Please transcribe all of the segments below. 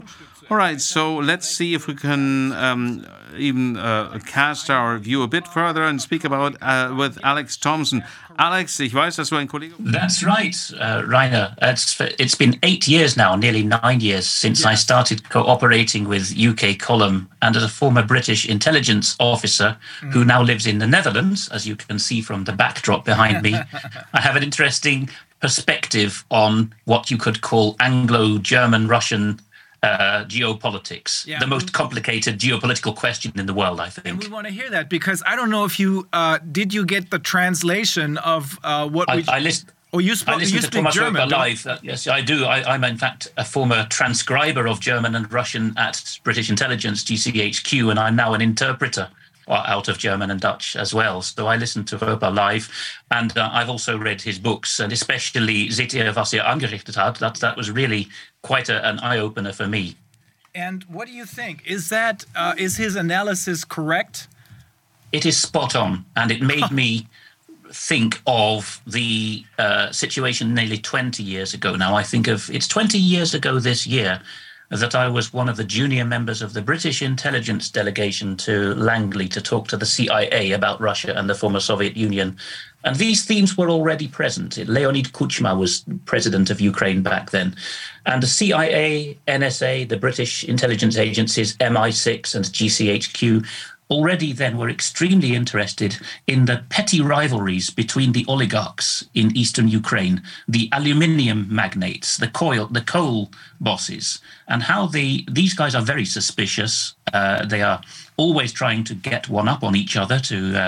All right, so let's see if we can even cast our view a bit further and speak about with Alex Thompson. Alex, ich weiß, dass du ein Kollege. That's right, Rainer. It's been 8 years now, nearly 9 years, since I started cooperating with UK Column, and as a former British intelligence officer who now lives in the Netherlands, as you can see from the backdrop behind me, I have an interesting perspective on what you could call Anglo-German-Russian geopolitics, the most complicated geopolitical question in the world, I think. And we want to hear that because I don't know if you did you get the translation of what I listened. You speak to Thomas German live. Yes, I do. I'm in fact a former transcriber of German and Russian at British Intelligence, GCHQ, and I'm now an interpreter out of German and Dutch as well. So I listened to Hoeper live, and I've also read his books, and especially Seht ihr, was ihr angerichtet hat. That was really quite an eye-opener for me. And what do you think? Is that is his analysis correct? It is spot on, and it made me think of the situation nearly 20 years ago now. I think it's 20 years ago this year that I was one of the junior members of the British intelligence delegation to Langley to talk to the CIA about Russia and the former Soviet Union. And these themes were already present. Leonid Kuchma was president of Ukraine back then. And the CIA, NSA, the British intelligence agencies, MI6 and GCHQ, already then were extremely interested in the petty rivalries between the oligarchs in eastern Ukraine, the aluminium magnates, the coal bosses, and how these guys are very suspicious. They are always trying to get one up on each other,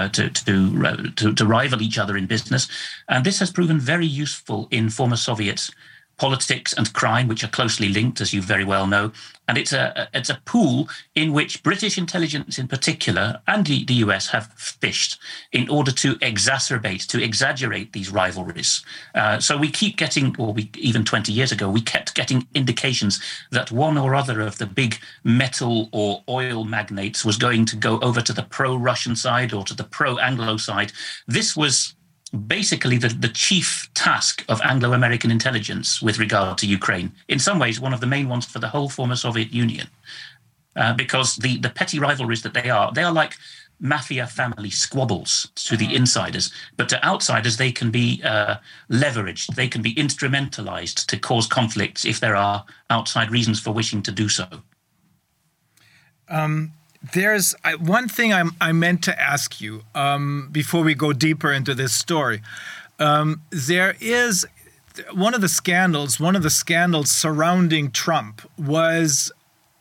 to rival each other in business. And this has proven very useful in former Soviet politics and crime, which are closely linked, as you very well know. And it's a pool in which British intelligence in particular and the US have fished in order to exaggerate these rivalries. So we keep getting, even 20 years ago, we kept getting indications that one or other of the big metal or oil magnates was going to go over to the pro-Russian side or to the pro-Anglo side. This was basically the chief task of Anglo-American intelligence with regard to Ukraine. In some ways, one of the main ones for the whole former Soviet Union, because the petty rivalries that they are like mafia family squabbles to the insiders, but to outsiders, they can be leveraged, they can be instrumentalized to cause conflicts if there are outside reasons for wishing to do so. There's one thing I meant to ask you before we go deeper into this story. There is one of the scandals surrounding Trump was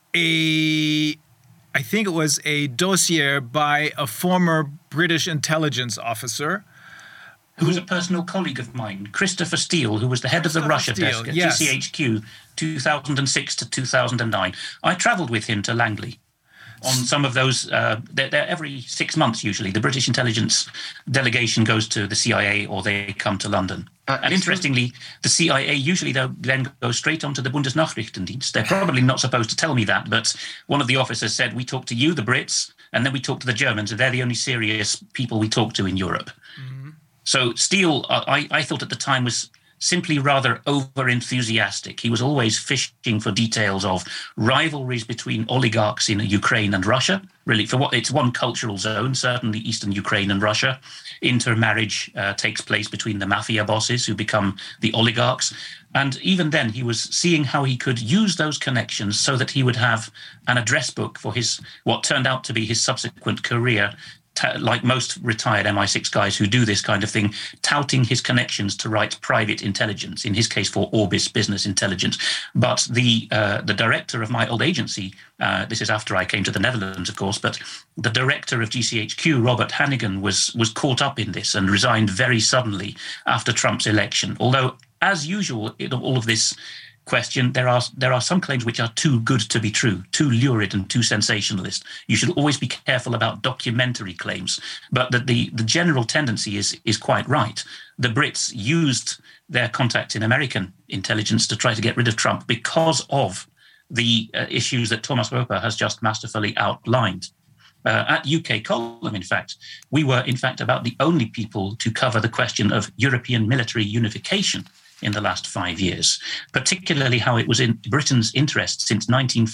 I think it was a dossier by a former British intelligence officer. Who was a personal colleague of mine, Christopher Steele, who was the head of the Russia desk at GCHQ 2006 to 2009. I travelled with him to Langley on some of those. They're every 6 months usually. The British intelligence delegation goes to the CIA or they come to London. And interestingly, the CIA usually then goes straight on to the Bundesnachrichtendienst. They're probably not supposed to tell me that, but one of the officers said, we talk to you, the Brits, and then we talk to the Germans, and they're the only serious people we talk to in Europe. Mm-hmm. So Steele, I thought at the time, was simply rather over-enthusiastic. He was always fishing for details of rivalries between oligarchs in Ukraine and Russia. Really, for what it's one cultural zone, certainly Eastern Ukraine and Russia. Intermarriage takes place between the mafia bosses who become the oligarchs. And even then, he was seeing how he could use those connections so that he would have an address book for what turned out to be his subsequent career, like most retired MI6 guys who do this kind of thing, touting his connections to write private intelligence, in his case for Orbis Business Intelligence. But the director of my old agency, this is after I came to the Netherlands, of course, but the director of GCHQ, Robert Hannigan, was caught up in this and resigned very suddenly after Trump's election. Although, as usual, in all of this question, there are some claims which are too good to be true, too lurid and too sensationalist. You should always be careful about documentary claims, but the general tendency is quite right. The Brits used their contact in American intelligence to try to get rid of Trump because of the issues that Thomas Roper has just masterfully outlined. At UK Column, in fact, we were, about the only people to cover the question of European military unification in the last 5 years, particularly how it was in Britain's interest since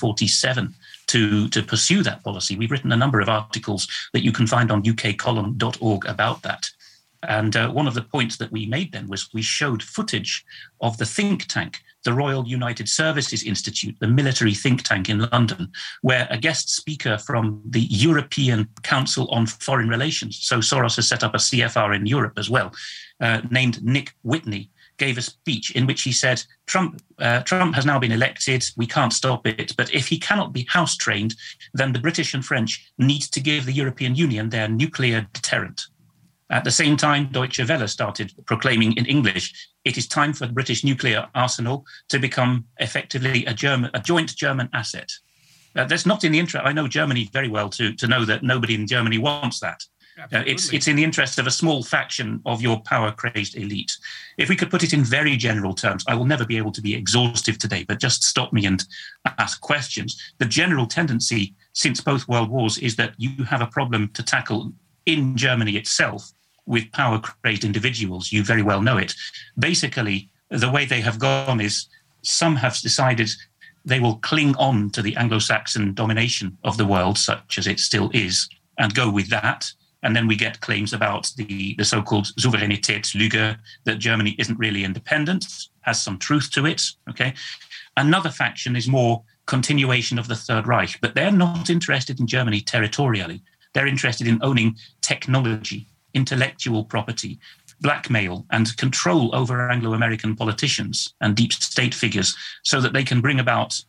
1947 to pursue that policy. We've written a number of articles that you can find on ukcolumn.org about that. And one of the points that we made then was we showed footage of the think tank, the Royal United Services Institute, the military think tank in London, where a guest speaker from the European Council on Foreign Relations, so Soros has set up a CFR in Europe as well, named Nick Whitney, gave a speech in which he said, Trump has now been elected, we can't stop it, but if he cannot be house-trained, then the British and French need to give the European Union their nuclear deterrent. At the same time, Deutsche Welle started proclaiming in English, it is time for the British nuclear arsenal to become effectively a joint German asset. That's not in the interest. I know Germany very well to know that nobody in Germany wants that. It's in the interest of a small faction of your power-crazed elite. If we could put it in very general terms, I will never be able to be exhaustive today, but just stop me and ask questions. The general tendency since both world wars is that you have a problem to tackle in Germany itself with power-crazed individuals. You very well know it. Basically, the way they have gone is some have decided they will cling on to the Anglo-Saxon domination of the world, such as it still is, and go with that. And then we get claims about the so-called Souveränitätslüge, that Germany isn't really independent, has some truth to it. Okay. Another faction is more continuation of the Third Reich, but they're not interested in Germany territorially. They're interested in owning technology, intellectual property, blackmail, and control over Anglo-American politicians and deep state figures so that they can bring about,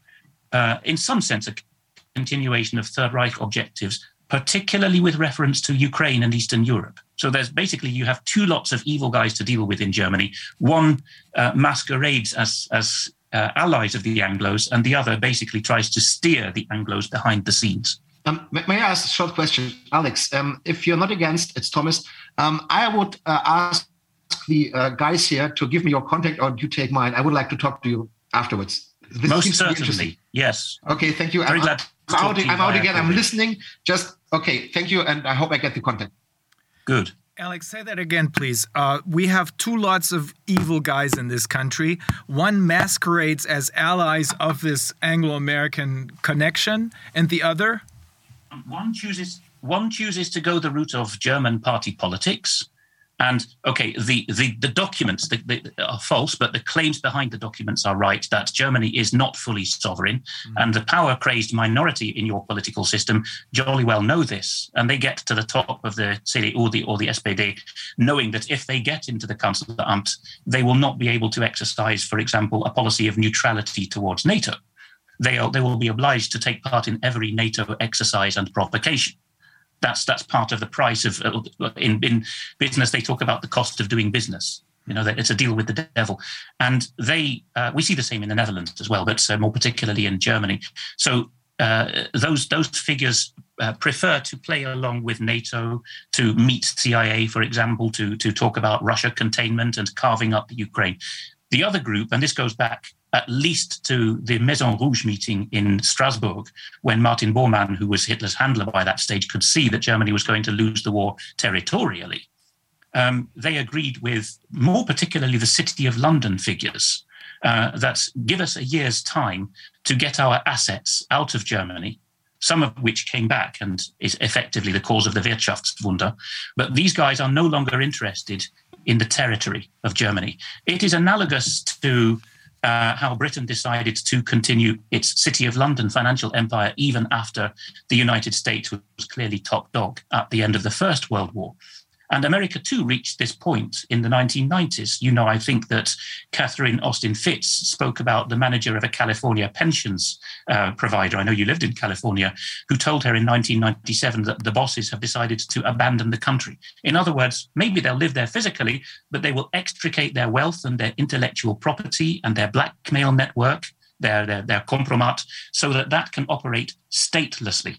in some sense, a continuation of Third Reich objectives, particularly with reference to Ukraine and Eastern Europe. So there's basically, you have two lots of evil guys to deal with in Germany. One masquerades as allies of the Anglos, and the other basically tries to steer the Anglos behind the scenes. May I ask a short question, Alex? If you're not against, it's Thomas. I would ask the guys here to give me your contact, or you take mine. I would like to talk to you afterwards. Most certainly, yes. Okay, thank you. I'm out again. I'm listening. Just okay. Thank you, and I hope I get the contact. Good. Alex, say that again, please. We have two lots of evil guys in this country. One masquerades as allies of this Anglo-American connection, and the other? One chooses to go the route of German party politics. And, okay, the documents are false, but the claims behind the documents are right, that Germany is not fully sovereign. And the power-crazed minority in your political system jolly well know this. And they get to the top of the CDU or the SPD, knowing that if they get into the Kanzleramt, they will not be able to exercise, for example, a policy of neutrality towards NATO. They will be obliged to take part in every NATO exercise and provocation. That's part of the price of in business. They talk about the cost of doing business. You know, that it's a deal with the devil, and we see the same in the Netherlands as well, but more particularly in Germany. So those figures prefer to play along with NATO, to meet CIA, for example, to talk about Russia containment and carving up Ukraine. The other group, and this goes back at least to the Maison Rouge meeting in Strasbourg, when Martin Bormann, who was Hitler's handler by that stage, could see that Germany was going to lose the war territorially. They agreed with, more particularly, the City of London figures that give us a year's time to get our assets out of Germany, some of which came back and is effectively the cause of the Wirtschaftswunder. But these guys are no longer interested in the territory of Germany. It is analogous to how Britain decided to continue its City of London financial empire even after the United States was clearly top dog at the end of the First World War. And America, too, reached this point in the 1990s. You know, I think that Catherine Austin Fitts spoke about the manager of a California pensions provider. I know you lived in California, who told her in 1997 that the bosses have decided to abandon the country. In other words, maybe they'll live there physically, but they will extricate their wealth and their intellectual property and their blackmail network, their compromat, so that can operate statelessly.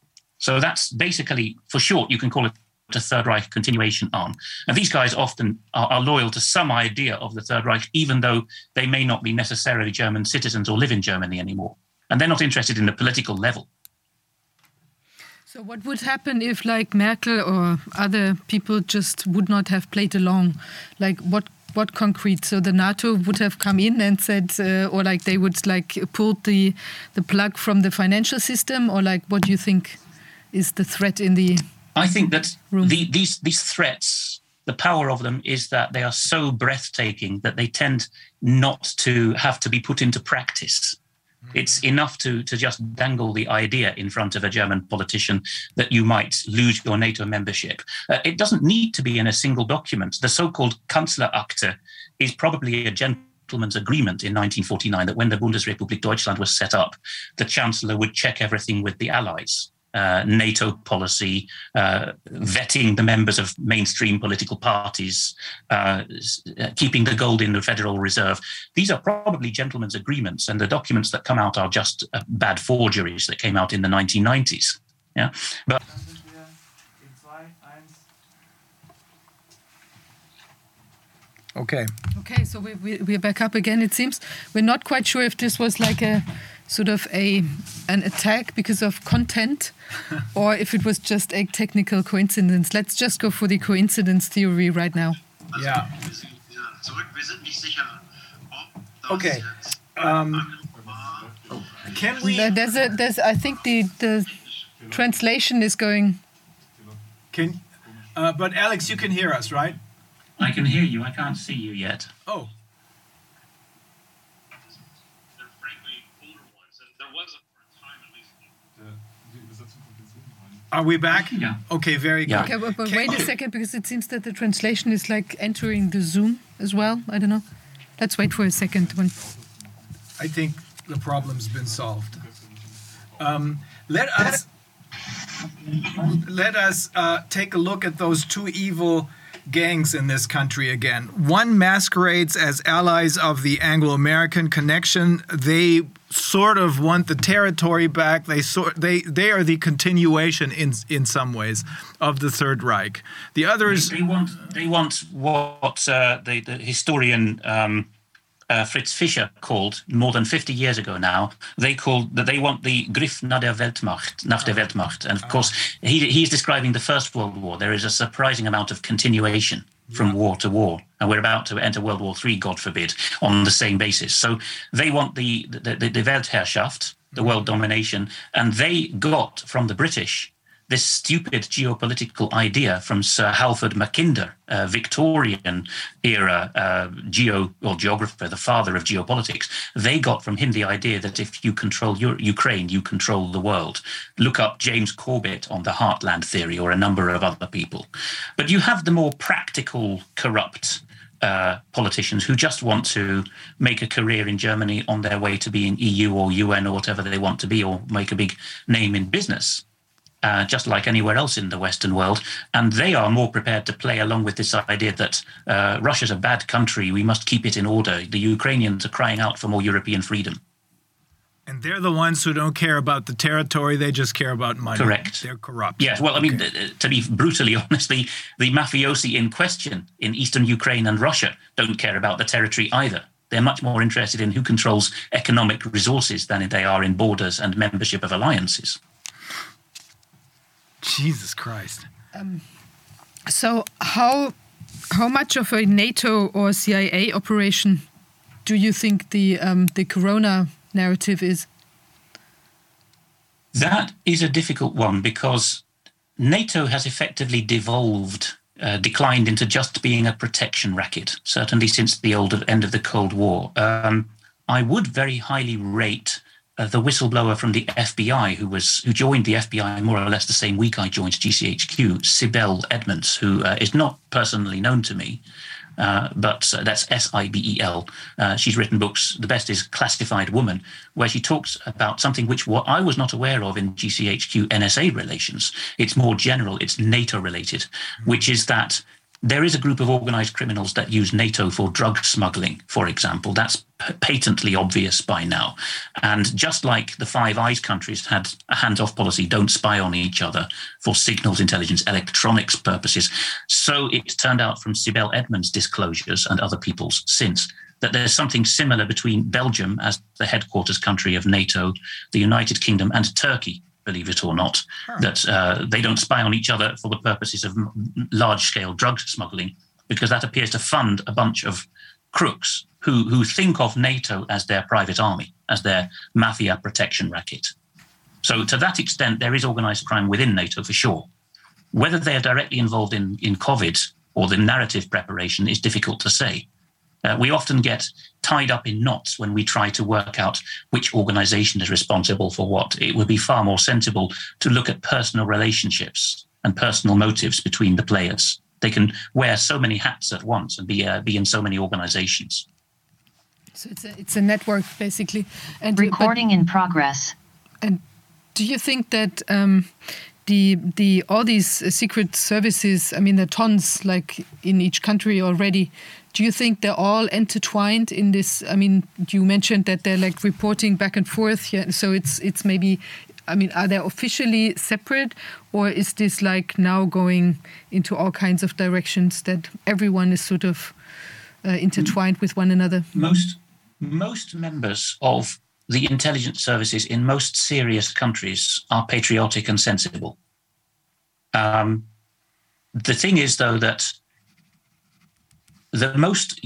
So that's basically, for short, you can call it a Third Reich continuation arm. And these guys often are loyal to some idea of the Third Reich, even though they may not be necessarily German citizens or live in Germany anymore. And they're not interested in the political level. So what would happen if, like, Merkel or other people just would not have played along? Like, what what concrete? So the NATO would have come in and said, or like they would like pull the plug from the financial system, or like what do you think is the threat in the I think that room? These threats, the power of them is that they are so breathtaking that they tend not to have to be put into practice. It's enough to just dangle the idea in front of a German politician that you might lose your NATO membership. It doesn't need to be in a single document. The so-called Kanzlerakte is probably a gentleman's agreement in 1949 that when the Bundesrepublik Deutschland was set up, the Chancellor would check everything with the Allies. NATO policy, vetting the members of mainstream political parties, keeping the gold in the Federal Reserve. These are probably gentlemen's agreements, and the documents that come out are just bad forgeries that came out in the 1990s. Yeah, but. Okay. Okay, so we're back up again, it seems. We're not quite sure if this was like a sort of an attack because of content or if it was just a technical coincidence. Let's just go for the coincidence theory right now. Yeah. Okay. Can we... There's I think the translation is going... But Alex, you can hear us, right? I can hear you. I can't see you yet. Oh. Are we back? Yeah. Okay, very good. Yeah. Okay, but wait a second, because it seems that the translation is like entering the Zoom as well. I don't know. Let's wait for a second. I think the problem's been solved. Let us take a look at those two evil gangs in this country again. One masquerades as allies of the Anglo-American connection. They sort of want the territory back. They are the continuation in some ways of the Third Reich. The others they want what the historian Fritz Fischer called more than 50 years ago now. They want the Griff nach der Weltmacht, and of course he's describing the First World War. There is a surprising amount of continuation from war to war, and we're about to enter World War III, God forbid, on the same basis. So they want the Weltherrschaft, the world domination, and they got from the British this stupid geopolitical idea from Sir Halford Mackinder, Victorian era geographer, the father of geopolitics. They got from him the idea that if you control Ukraine, you control the world. Look up James Corbett on the Heartland theory, or a number of other people. But you have the more practical, corrupt politicians who just want to make a career in Germany on their way to being EU or UN or whatever they want to be, or make a big name in business. Just like anywhere else in the Western world. And they are more prepared to play along with this idea that Russia's a bad country, we must keep it in order. The Ukrainians are crying out for more European freedom. And they're the ones who don't care about the territory, they just care about money. Correct. They're corrupt. Yes, well, I mean, to be brutally honest, the mafiosi in question in eastern Ukraine and Russia don't care about the territory either. They're much more interested in who controls economic resources than they are in borders and membership of alliances. Jesus Christ. So how much of a NATO or CIA operation do you think the Corona narrative is? That is a difficult one, because NATO has effectively declined into just being a protection racket, certainly since the end of the Cold War. I would very highly rate the whistleblower from the FBI who joined the FBI more or less the same week I joined GCHQ, Sibel Edmonds, who is not personally known to me, but that's Sibel. She's written books. The best is Classified Woman, where she talks about something which I was not aware of in GCHQ NSA relations. It's more general, it's NATO related, which is that there is a group of organized criminals that use NATO for drug smuggling, for example. That's patently obvious by now. And just like the Five Eyes countries had a hands-off policy, don't spy on each other for signals intelligence, electronics purposes, so it's turned out from Sibel Edmonds' disclosures and other people's since that there's something similar between Belgium as the headquarters country of NATO, the United Kingdom, and Turkey, believe it or not, that they don't spy on each other for the purposes of large-scale drug smuggling, because that appears to fund a bunch of crooks who think of NATO as their private army, as their mafia protection racket. So to that extent, there is organized crime within NATO for sure. Whether they are directly involved in COVID or the narrative preparation is difficult to say. We often get tied up in knots when we try to work out which organization is responsible for what. It would be far more sensible to look at personal relationships and personal motives between the players. They can wear so many hats at once and be in so many organizations. So it's a network, basically. And recording in progress. And do you think that all these secret services, I mean, there are tons, like in each country already. Do you think they're all intertwined in this? I mean, you mentioned that they're like reporting back and forth. Yeah, so it's maybe, I mean, are they officially separate, or is this like now going into all kinds of directions that everyone is sort of intertwined with one another? Most members of the intelligence services in most serious countries are patriotic and sensible. The thing is, though, that the most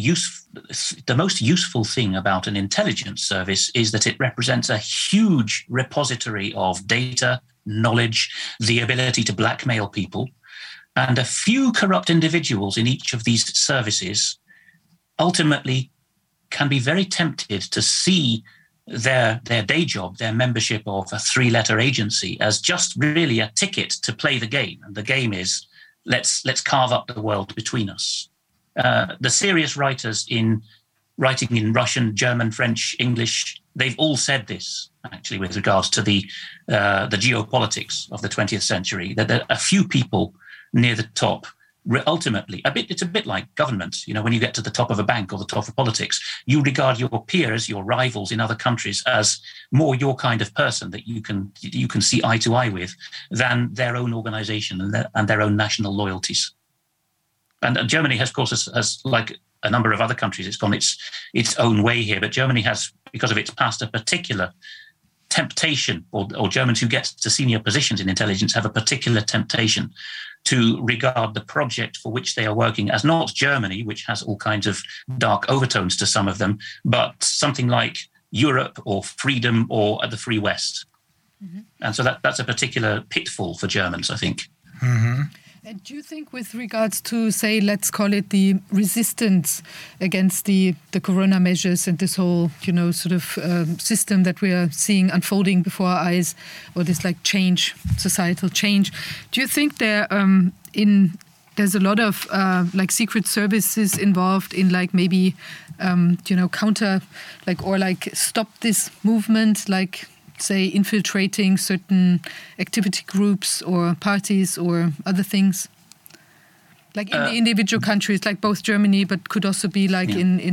useful thing about an intelligence service is that it represents a huge repository of data, knowledge, the ability to blackmail people, and a few corrupt individuals in each of these services ultimately can be very tempted to see their day job, their membership of a 3-letter agency, as just really a ticket to play the game. And the game is, let's carve up the world between us. The serious writers writing in Russian, German, French, English, they've all said this, actually, with regards to the geopolitics of the 20th century, that there are a few people near the top. Ultimately, it's a bit like government. You know, when you get to the top of a bank or the top of politics, you regard your peers, your rivals in other countries, as more your kind of person that you can see eye to eye with than their own organization and their own national loyalties. And Germany, has, of course, has like a number of other countries, it's gone its own way here. But Germany has, because of its past, a particular temptation, or Germans who get to senior positions in intelligence have a particular temptation to regard the project for which they are working as not Germany, which has all kinds of dark overtones to some of them, but something like Europe or freedom or the Free West. Mm-hmm. And so that's a particular pitfall for Germans, I think. Mm-hmm. And do you think, with regards to, say, let's call it the resistance against the corona measures and this whole, sort of system that we are seeing unfolding before our eyes, or this like change, societal change, do you think there's a lot of like secret services involved in like maybe, counter, like, or like stop this movement, like, say, infiltrating certain activity groups or parties or other things, like in the individual countries, like both Germany, but could also be like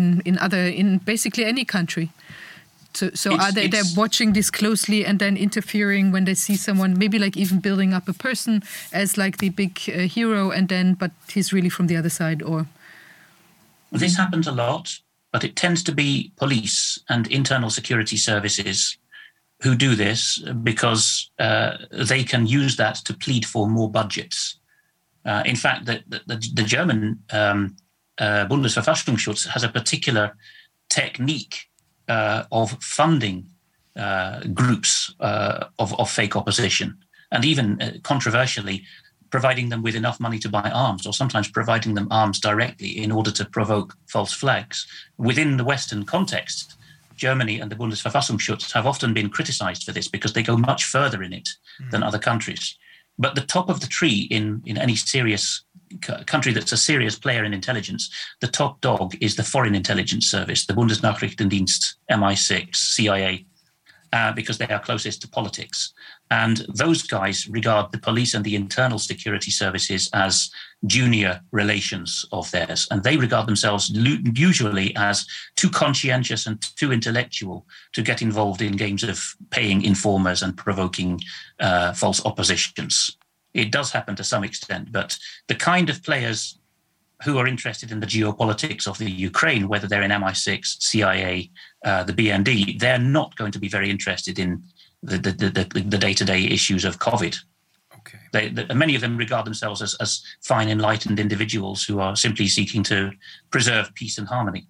in basically any country. So are they they're watching this closely and then interfering when they see someone, maybe like even building up a person as like the big hero, and then but he's really from the other side? Or this happens a lot, but it tends to be police and internal security services who do this because they can use that to plead for more budgets. In fact, the German Bundesverfassungsschutz has a particular technique of funding groups of fake opposition, and even controversially, providing them with enough money to buy arms, or sometimes providing them arms directly in order to provoke false flags. Within the Western context, Germany and the Bundesverfassungsschutz have often been criticized for this because they go much further in it than other countries. But the top of the tree in any serious country that's a serious player in intelligence, the top dog is the Foreign Intelligence Service, the Bundesnachrichtendienst, MI6, CIA, because they are closest to politics. And those guys regard the police and the internal security services as junior relations of theirs. And they regard themselves usually as too conscientious and too intellectual to get involved in games of paying informers and provoking false oppositions. It does happen to some extent, but the kind of players who are interested in the geopolitics of the Ukraine, whether they're in MI6, CIA, the BND, they're not going to be very interested in the day-to-day issues of COVID. Okay. Many of them regard themselves as fine, enlightened individuals who are simply seeking to preserve peace and harmony.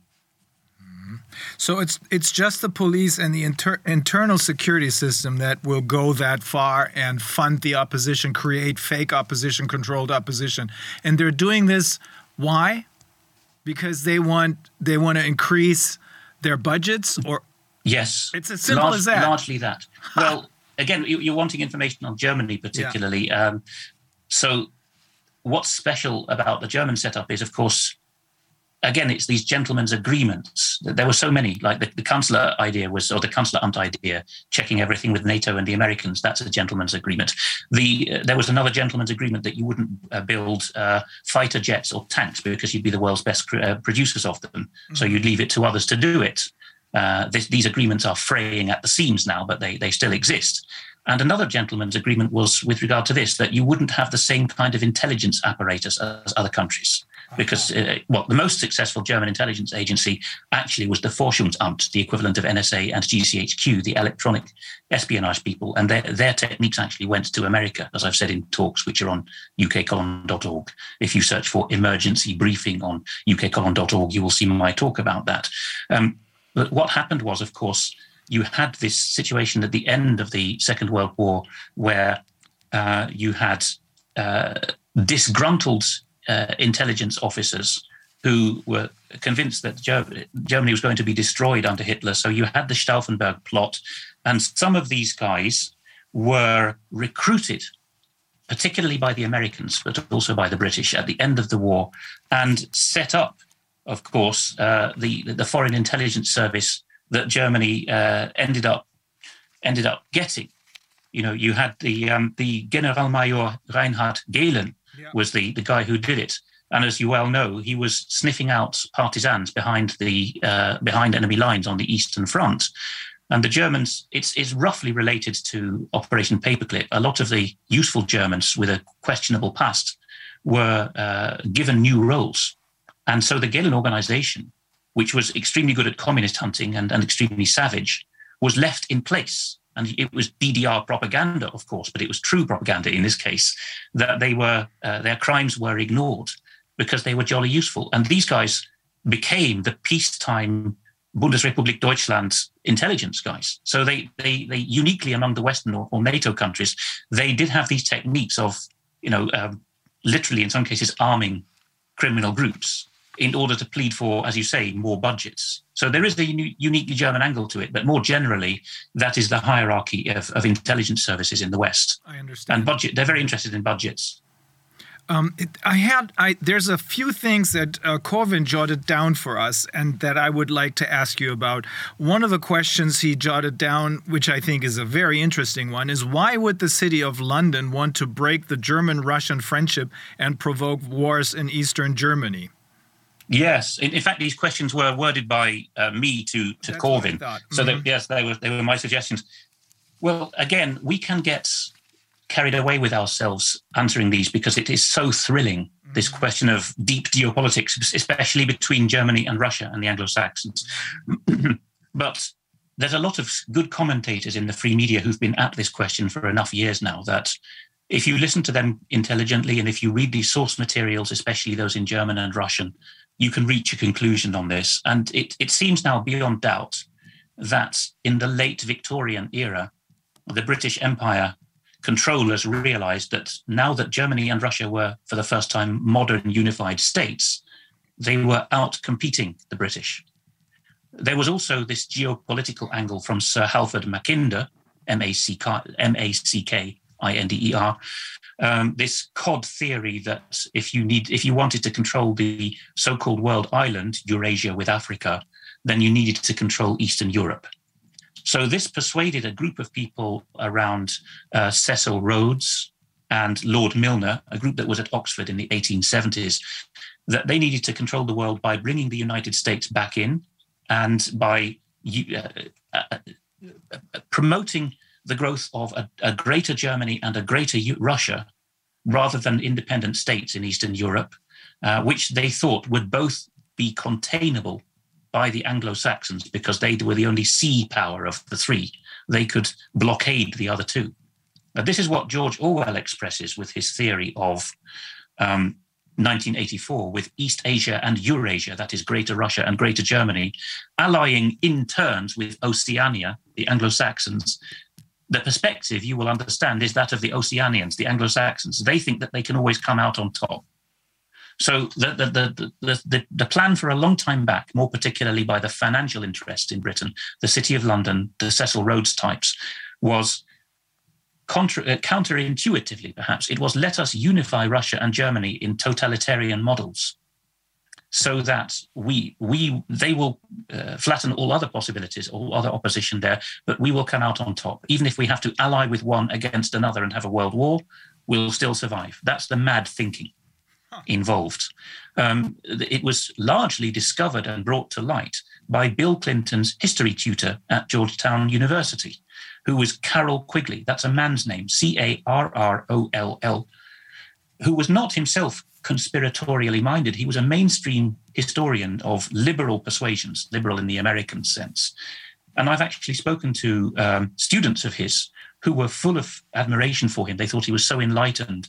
So it's just the police and the internal security system that will go that far and fund the opposition, create fake opposition, controlled opposition. And they're doing this, why? Because they want to increase their budgets, or yes, it's as simple as that. Largely that. Well, again, you're wanting information on Germany particularly. Yeah. So what's special about the German setup is, of course, again, it's these gentlemen's agreements. There were so many, like the Kanzler idea was, or the Kanzleramt idea, checking everything with NATO and the Americans. That's a gentleman's agreement. There was another gentleman's agreement that you wouldn't build fighter jets or tanks because you'd be the world's best producers of them. Mm-hmm. So you'd leave it to others to do it. These agreements are fraying at the seams now, but they still exist. And another gentleman's agreement was with regard to this, that you wouldn't have the same kind of intelligence apparatus as other countries. Because, the most successful German intelligence agency actually was the Forschungsamt, the equivalent of NSA and GCHQ, the electronic espionage people. And their techniques actually went to America, as I've said in talks, which are on ukcolon.org. If you search for emergency briefing on ukcolon.org, you will see my talk about that. But what happened was, of course, you had this situation at the end of the Second World War where you had disgruntled intelligence officers who were convinced that Germany was going to be destroyed under Hitler. So you had the Stauffenberg plot, and some of these guys were recruited, particularly by the Americans, but also by the British at the end of the war, and set up, of course, the foreign intelligence service that Germany ended up getting. You know, you had the Generalmajor Reinhard Gehlen was the guy who did it, and as you well know, he was sniffing out partisans behind enemy lines on the Eastern Front. And the Germans, it's roughly related to Operation Paperclip. A lot of the useful Germans with a questionable past were given new roles, and so the Gehlen organization, which was extremely good at communist hunting and extremely savage, was left in place. And it was DDR propaganda, of course, but it was true propaganda in this case, that their crimes were ignored because they were jolly useful. And these guys became the peacetime Bundesrepublik Deutschland intelligence guys. So they uniquely among the Western or NATO countries, they did have these techniques of, literally in some cases arming criminal groups in order to plead for, as you say, more budgets. So there is a uniquely German angle to it, but more generally, that is the hierarchy of intelligence services in the West. I understand. And they're very interested in budgets. There's a few things that Corwin jotted down for us and that I would like to ask you about. One of the questions he jotted down, which I think is a very interesting one, is why would the city of London want to break the German-Russian friendship and provoke wars in Eastern Germany? Yes, in fact, these questions were worded by me to Corwin. So they were my suggestions. Well, again, we can get carried away with ourselves answering these because it is so thrilling, this question of deep geopolitics, especially between Germany and Russia and the Anglo-Saxons. But there's a lot of good commentators in the free media who've been at this question for enough years now that if you listen to them intelligently and if you read these source materials, especially those in German and Russian, you can reach a conclusion on this. And it seems now beyond doubt that in the late Victorian era, the British Empire controllers realized that now that Germany and Russia were, for the first time, modern unified states, they were out-competing the British. There was also this geopolitical angle from Sir Halford Mackinder, M-A-C-K-I-N-D-E-R, this cod theory that if you wanted to control the so-called world island, Eurasia with Africa, then you needed to control Eastern Europe. So this persuaded a group of people around Cecil Rhodes and Lord Milner, a group that was at Oxford in the 1870s, that they needed to control the world by bringing the United States back in and by promoting the growth of a greater Germany and a greater Russia rather than independent states in Eastern Europe, which they thought would both be containable by the Anglo-Saxons because they were the only sea power of the three. They could blockade the other two. This is what George Orwell expresses with his theory of 1984, with East Asia and Eurasia, that is Greater Russia and Greater Germany, allying in turns with Oceania, the Anglo-Saxons. The perspective, you will understand, is that of the Oceanians, the Anglo-Saxons. They think that they can always come out on top. So the plan for a long time back, more particularly by the financial interests in Britain, the City of London, the Cecil Rhodes types, was counterintuitively, perhaps, it was let us unify Russia and Germany in totalitarian models so that they will flatten all other possibilities, all other opposition there, but we will come out on top. Even if we have to ally with one against another and have a world war, we'll still survive. That's the mad thinking involved. It was largely discovered and brought to light by Bill Clinton's history tutor at Georgetown University, who was Carroll Quigley. That's a man's name, Carroll, who was not himself conspiratorially minded. He was a mainstream historian of liberal persuasions, liberal in the American sense. And I've actually spoken to students of his who were full of admiration for him. They thought he was so enlightened.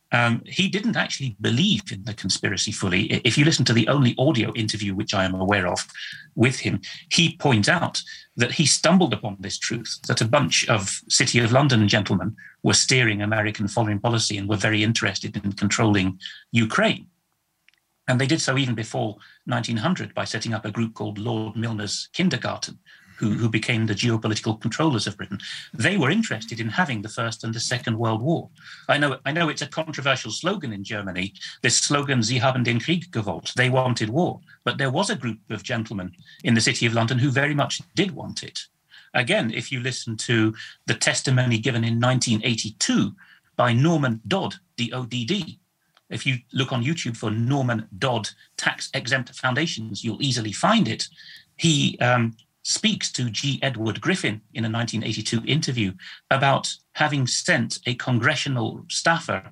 He didn't actually believe in the conspiracy fully. If you listen to the only audio interview which I am aware of with him, he points out that he stumbled upon this truth, that a bunch of City of London gentlemen were steering American foreign policy and were very interested in controlling Ukraine. And they did so even before 1900 by setting up a group called Lord Milner's Kindergarten, who became the geopolitical controllers of Britain. They were interested in having the First and the Second World War. I know it's a controversial slogan in Germany, this slogan, Sie haben den Krieg gewollt, they wanted war. But there was a group of gentlemen in the City of London who very much did want it. Again, if you listen to the testimony given in 1982 by Norman Dodd, D-O-D-D, if you look on YouTube for Norman Dodd tax-exempt foundations, you'll easily find it. He speaks to G. Edward Griffin in a 1982 interview about having sent a congressional staffer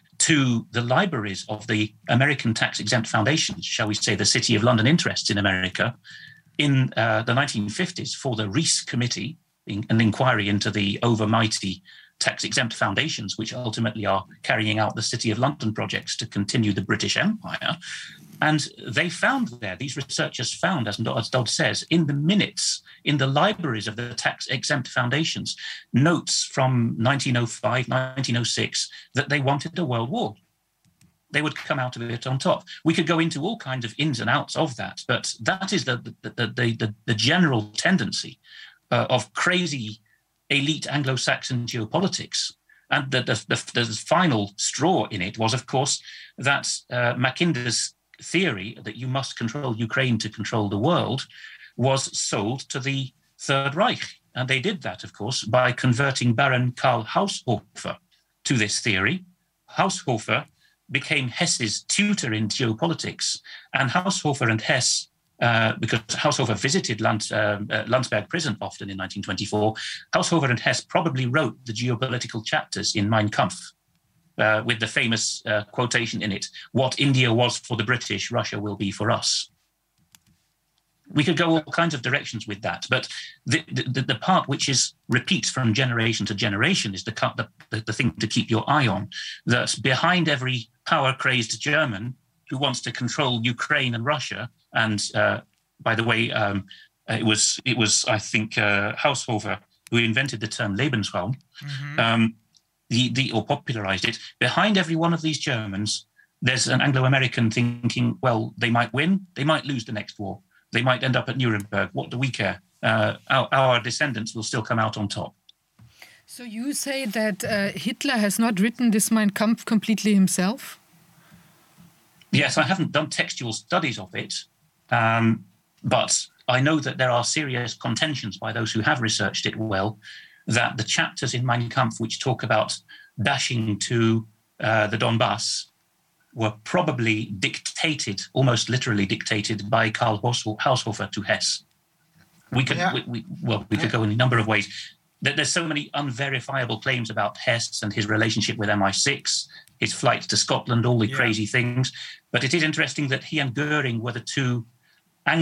to the libraries of the American tax-exempt foundations, shall we say the City of London interests in America, in the 1950s for the Rees Committee, an inquiry into the overmighty tax-exempt foundations, which ultimately are carrying out the City of London projects to continue the British Empire. And they found there, these researchers found, as Dodd says, in the minutes, in the libraries of the tax-exempt foundations, notes from 1905, 1906, that they wanted a world war. They would come out of it on top. We could go into all kinds of ins and outs of that, but that is the general tendency of crazy elite Anglo-Saxon geopolitics. And the final straw in it was, of course, that Mackinder's theory that you must control Ukraine to control the world was sold to the Third Reich. And they did that, of course, by converting Baron Karl Haushofer to this theory. Haushofer became Hess's tutor in geopolitics, and Haushofer and Hess, because Haushofer visited Landsberg prison often in 1924, Haushofer and Hess probably wrote the geopolitical chapters in Mein Kampf, with the famous quotation in it, "What India was for the British, Russia will be for us." We could go all kinds of directions with that, but the part which repeats from generation to generation is the thing to keep your eye on, that behind every power-crazed German who wants to control Ukraine and Russia, and by the way, it was I think Haushofer who invented the term Lebensraum, or popularized it. Behind every one of these Germans, there's an Anglo-American thinking, well, they might win, they might lose the next war. They might end up at Nuremberg. What do we care? Our descendants will still come out on top. So you say that Hitler has not written this Mein Kampf completely himself? Yes, I haven't done textual studies of it, but I know that there are serious contentions by those who have researched it well, that the chapters in Mein Kampf which talk about dashing to the Donbass were probably dictated, almost literally dictated, by Karl Haushofer to Hess. We could go in a number of ways. There's so many unverifiable claims about Hess and his relationship with MI6, his flight to Scotland, all the crazy things. But it is interesting that he and Goering were the two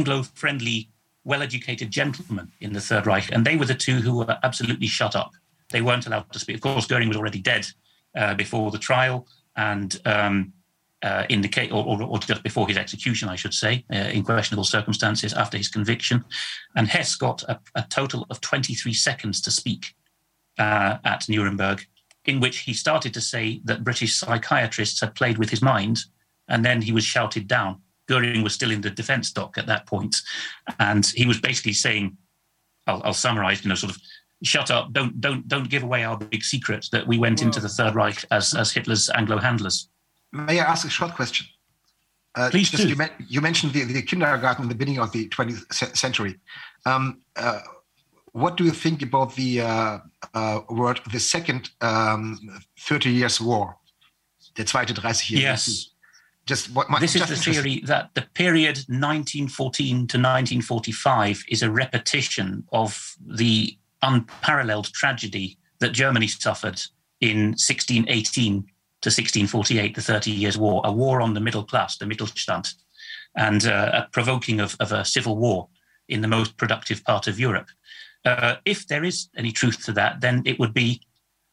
Anglo-friendly, well-educated gentlemen in the Third Reich, and they were the two who were absolutely shut up They weren't allowed to speak. Of course, Goering was already dead before the trial, and in the case, or just before his execution, I should say, in questionable circumstances after his conviction. And Hess got a total of 23 seconds to speak at Nuremberg, in which he started to say that British psychiatrists had played with his mind, and then he was shouted down. Goering was still in the defense dock at that point, and he was basically saying, I'll summarize, sort of, shut up, don't give away our big secret that we went into the Third Reich as Hitler's Anglo handlers. May I ask a short question? Please do. You mentioned the kindergarten in the beginning of the 20th century. What do you think about the word, the second 30 years war? Der Zweite 30-jährige Yes. This is the theory that the period 1914 to 1945 is a repetition of the unparalleled tragedy that Germany suffered in 1618 to 1648, the 30 Years' War, a war on the middle class, the Mittelstand, and a provoking of a civil war in the most productive part of Europe. If there is any truth to that, then it would be,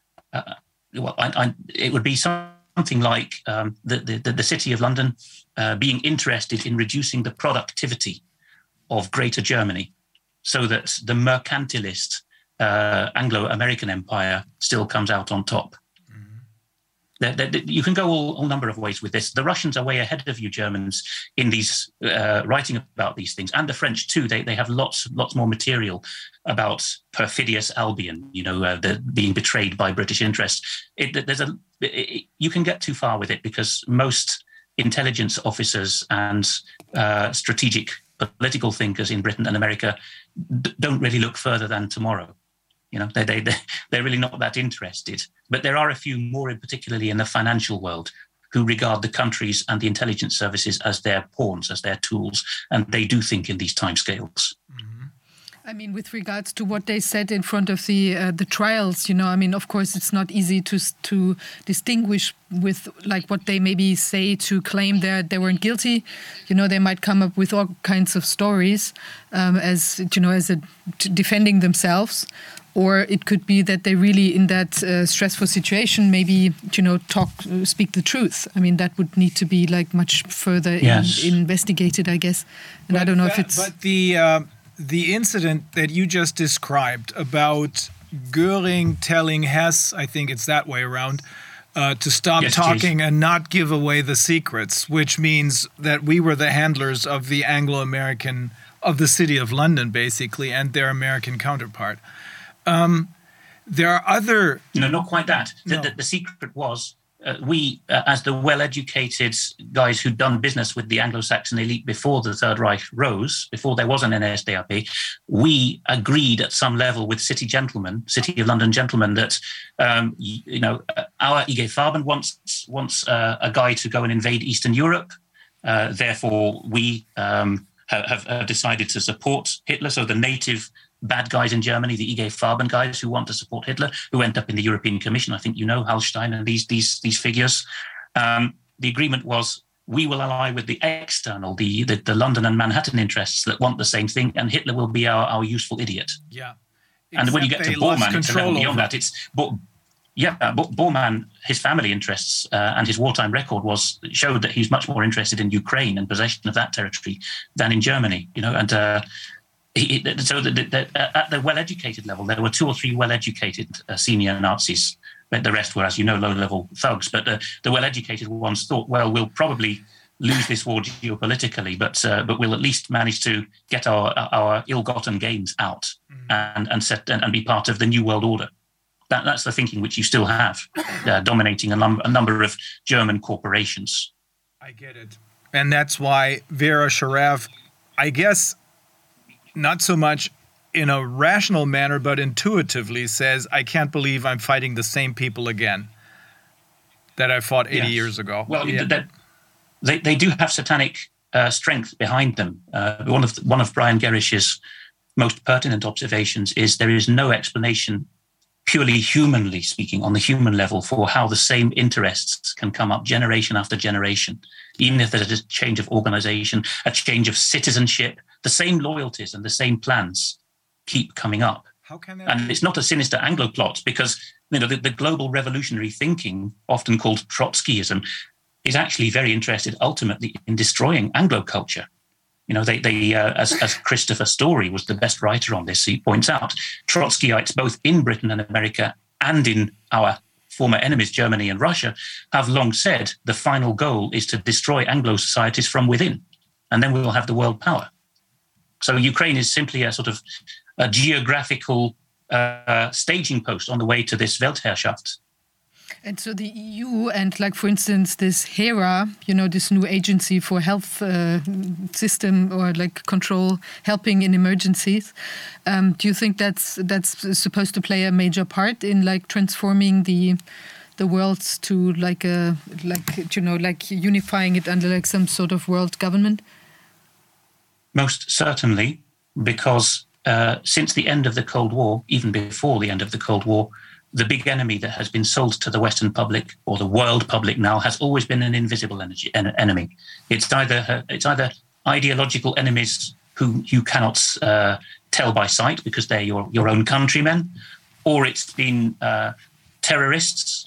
it would be something like the City of London being interested in reducing the productivity of Greater Germany, so that the mercantilist Anglo-American empire still comes out on top. You can go all number of ways with this. The Russians are way ahead of you Germans in these writing about these things, and the French too. They have lots more material about perfidious Albion, the being betrayed by British interests. You can get too far with it, because most intelligence officers and strategic political thinkers in Britain and America don't really look further than tomorrow. They're really not that interested. But there are a few more, particularly in the financial world, who regard the countries and the intelligence services as their pawns, as their tools, and they do think in these timescales. I mean, with regards to what they said in front of the trials, of course, it's not easy to distinguish with like what they maybe say to claim that they weren't guilty. They might come up with all kinds of stories as defending themselves. Or it could be that they really, in that stressful situation, maybe speak the truth. I mean, that would need to be like much further investigated, I guess. And I don't know if it's. But the incident that you just described about Goering telling Hess, I think it's that way around, to stop talking and not give away the secrets, which means that we were the handlers of the Anglo-American, of the City of London, basically, and their American counterpart. There are other... not quite that. The secret was we, as the well-educated guys who'd done business with the Anglo-Saxon elite before the Third Reich rose, before there was an NSDAP, we agreed at some level with City of London gentlemen, that, our IG Farben wants a guy to go and invade Eastern Europe. Therefore, we have decided to support Hitler. So the native bad guys in Germany, the IG Farben guys who want to support Hitler, who end up in the European Commission. I think Hallstein and these figures. The agreement was we will ally with the external, the London and Manhattan interests that want the same thing, and Hitler will be our useful idiot. Yeah. And when you get to Bormann, it's beyond that. Bormann, his family interests and his wartime record showed that he's much more interested in Ukraine and possession of that territory than in Germany. So at the well-educated level, there were 2 or 3 well-educated senior Nazis. But the rest were, as you know, low-level thugs. But the well-educated ones thought, well, we'll probably lose this war geopolitically, but we'll at least manage to get our ill-gotten gains out and be part of the New World Order. That's the thinking which you still have, dominating a number of German corporations. I get it. And that's why Vera Sharav, I guess, not so much in a rational manner, but intuitively says, I can't believe I'm fighting the same people again that I fought 80 years ago. Well, they do have satanic strength behind them. One of Brian Gerish's most pertinent observations is there is no explanation, purely humanly speaking, on the human level, for how the same interests can come up generation after generation, even if there's a change of organization, a change of citizenship. The same loyalties and the same plans keep coming up. How can that And it's not a sinister Anglo plot, because the global revolutionary thinking, often called Trotskyism, is actually very interested ultimately in destroying Anglo culture. As Christopher Story was the best writer on this, he points out, Trotskyites, both in Britain and America and in our former enemies, Germany and Russia, have long said the final goal is to destroy Anglo societies from within, and then we will have the world power. So Ukraine is simply a sort of a geographical staging post on the way to this Weltherrschaft. And so the EU and, like, for instance, this HERA, this new agency for health system or like control, helping in emergencies. Do you think that's supposed to play a major part in like transforming the world to like unifying it under like some sort of world government? Most certainly, because since the end of the Cold War, even before the end of the Cold War, the big enemy that has been sold to the Western public, or the world public now, has always been an invisible enemy. It's either ideological enemies who you cannot tell by sight because they're your own countrymen, or it's been terrorists,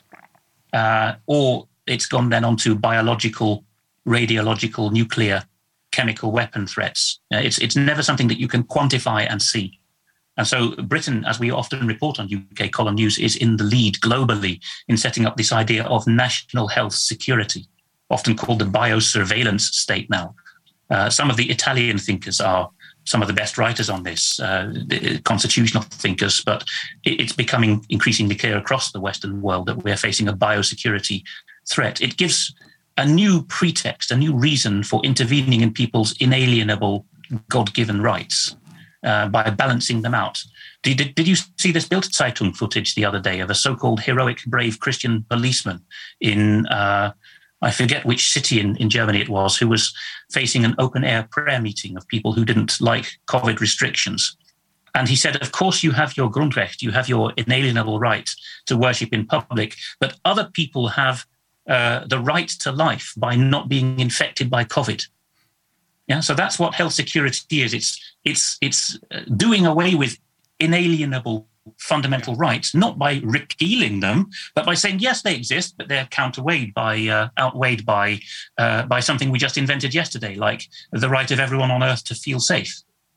or it's gone then on to biological, radiological, nuclear, chemical weapon threats. It's never something that you can quantify and see. And so Britain, as we often report on UK Column News, is in the lead globally in setting up this idea of national health security, often called the biosurveillance state now. Some of the Italian thinkers are some of the best writers on this, constitutional thinkers, but it's becoming increasingly clear across the Western world that we're facing a biosecurity threat. It gives a new pretext, a new reason for intervening in people's inalienable God-given rights. By balancing them out. Did you see this Bild-Zeitung footage the other day of a so-called heroic, brave Christian policeman in, I forget which city in Germany it was, who was facing an open-air prayer meeting of people who didn't like COVID restrictions. And he said, of course, you have your Grundrecht, you have your inalienable right to worship in public, but other people have the right to life by not being infected by COVID. Yeah, so that's what health security is. It's doing away with inalienable fundamental rights, not by repealing them, but by saying yes, they exist, but they're outweighed by something we just invented yesterday, like the right of everyone on Earth to feel safe.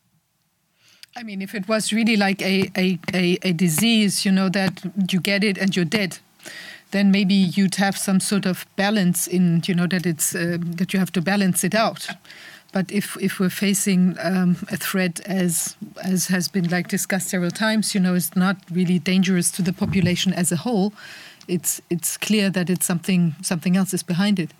I mean, if it was really like a disease, that you get it and you're dead, then maybe you'd have some sort of balance in, that it's that you have to balance it out. But if we're facing a threat as has been like discussed several times, it's not really dangerous to the population as a whole. It's clear that it's something else is behind it.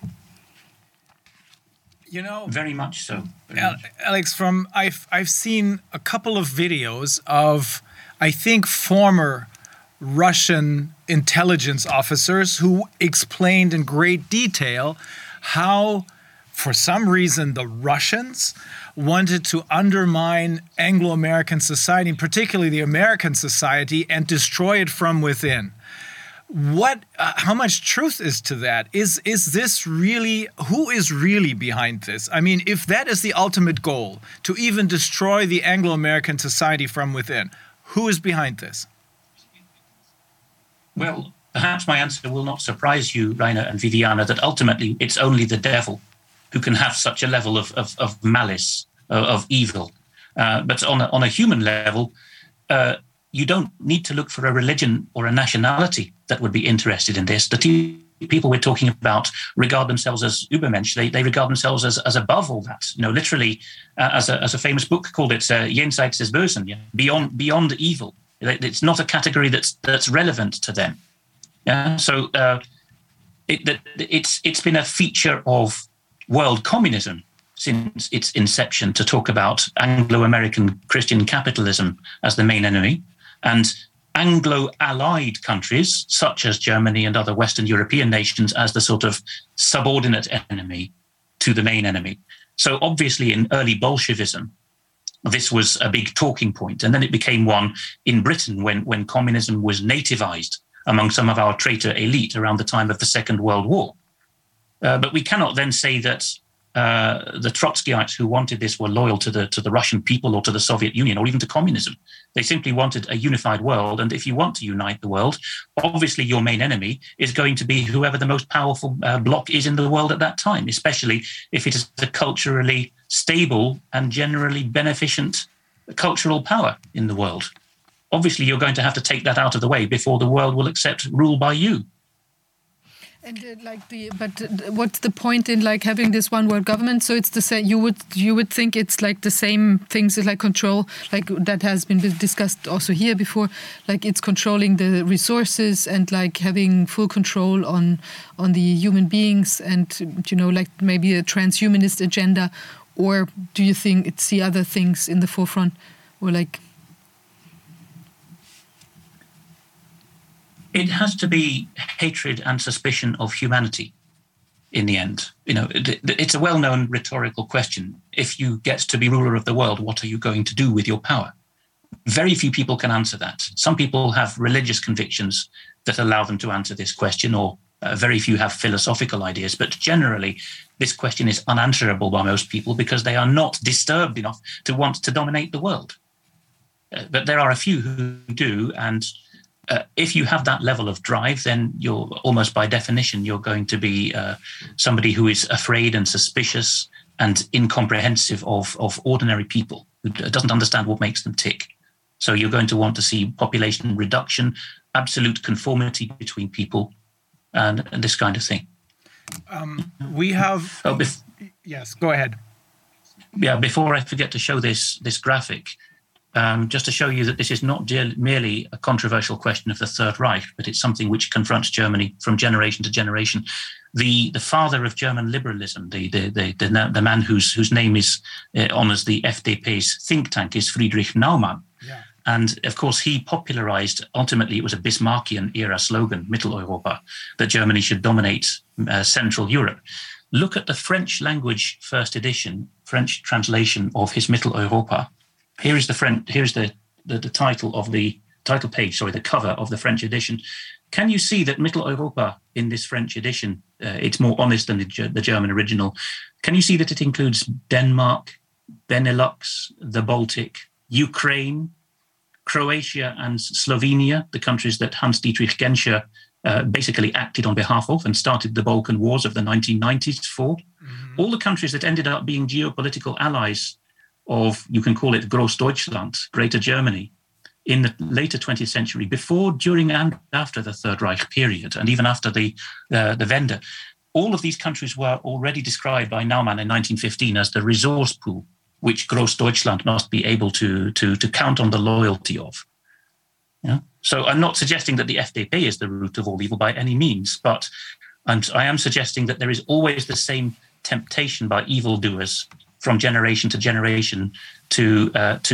Very much so. Alex, I've seen a couple of videos of, I think, former Russian intelligence officers who explained in great detail how, for some reason, the Russians wanted to undermine Anglo-American society, particularly the American society, and destroy it from within. How much truth is to that? Is this really, who is really behind this? I mean, if that is the ultimate goal, to even destroy the Anglo-American society from within, who is behind this? Well, perhaps my answer will not surprise you, Rainer and Viviana, that ultimately it's only the devil who can have such a level of malice, of evil. But on a human level, you don't need to look for a religion or a nationality that would be interested in this. The two people we're talking about regard themselves as Übermensch. They regard themselves as above all that. Literally, as a famous book called it, Jenseits des Bösen, beyond evil. It's not a category that's relevant to them. Yeah. So it's been a feature of world communism since its inception to talk about Anglo-American Christian capitalism as the main enemy, and Anglo-allied countries such as Germany and other Western European nations as the sort of subordinate enemy to the main enemy. So obviously in early Bolshevism, this was a big talking point. And then it became one in Britain when communism was nativized among some of our traitor elite around the time of the Second World War. But we cannot then say that the Trotskyites who wanted this were loyal to the Russian people or to the Soviet Union or even to communism. They simply wanted a unified world. And if you want to unite the world, obviously your main enemy is going to be whoever the most powerful bloc is in the world at that time, especially if it is a culturally stable and generally beneficent cultural power in the world. Obviously, you're going to have to take that out of the way before the world will accept rule by you. And what's the point in like having this one world government? So it's the same. You would think it's like the same things as like control, like that has been discussed also here before. Like it's controlling the resources and like having full control on the human beings and like maybe a transhumanist agenda, or do you think it's the other things in the forefront, or like? It has to be hatred and suspicion of humanity in the end. It's a well-known rhetorical question. If you get to be ruler of the world, what are you going to do with your power? Very few people can answer that. Some people have religious convictions that allow them to answer this question, or very few have philosophical ideas. But generally, this question is unanswerable by most people because they are not disturbed enough to want to dominate the world. But there are a few who do, and if you have that level of drive, then you're almost by definition, you're going to be somebody who is afraid and suspicious and incomprehensive of ordinary people, who doesn't understand what makes them tick. So you're going to want to see population reduction, absolute conformity between people, and this kind of thing. We have... yes, go ahead. Yeah, before I forget to show this graphic, just to show you that this is not merely a controversial question of the Third Reich, but it's something which confronts Germany from generation to generation. The father of German liberalism, the man whose name is honors the FDP's think tank, is Friedrich Naumann. Yeah. And of course, he popularized, ultimately, it was a Bismarckian era slogan, Mitteleuropa, that Germany should dominate Central Europe. Look at the French language first edition, French translation of his Mitteleuropa. Here is the title of the title page, the cover of the French edition. Can you see that Mitteleuropa in this French edition, it's more honest than the German original. Can you see that it includes Denmark, Benelux, the Baltic, Ukraine, Croatia and Slovenia, the countries that Hans-Dietrich Genscher basically acted on behalf of and started the Balkan Wars of the 1990s for? Mm-hmm. All the countries that ended up being geopolitical allies of, you can call it Großdeutschland, Greater Germany, in the later 20th century, before, during, and after the Third Reich period, and even after the Wende. All of these countries were already described by Naumann in 1915 as the resource pool, which Großdeutschland must be able to count on the loyalty of. Yeah? So I'm not suggesting that the FDP is the root of all evil by any means, but I am suggesting that there is always the same temptation by evildoers from generation to generation to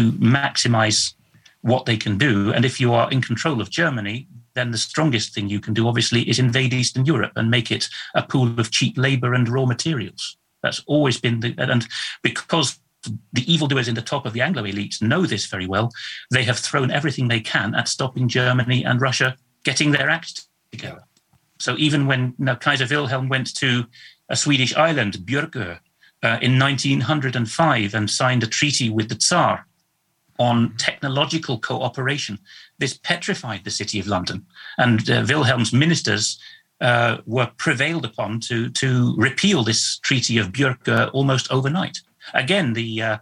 maximize what they can do. And if you are in control of Germany, then the strongest thing you can do, obviously, is invade Eastern Europe and make it a pool of cheap labor and raw materials. That's always been and because the evildoers in the top of the Anglo elites know this very well, they have thrown everything they can at stopping Germany and Russia getting their act together. So even when Kaiser Wilhelm went to a Swedish island, Björkö, in 1905 and signed a treaty with the Tsar on technological cooperation, this petrified the city of London. And Wilhelm's ministers were prevailed upon to repeal this treaty of Björkö almost overnight. Again,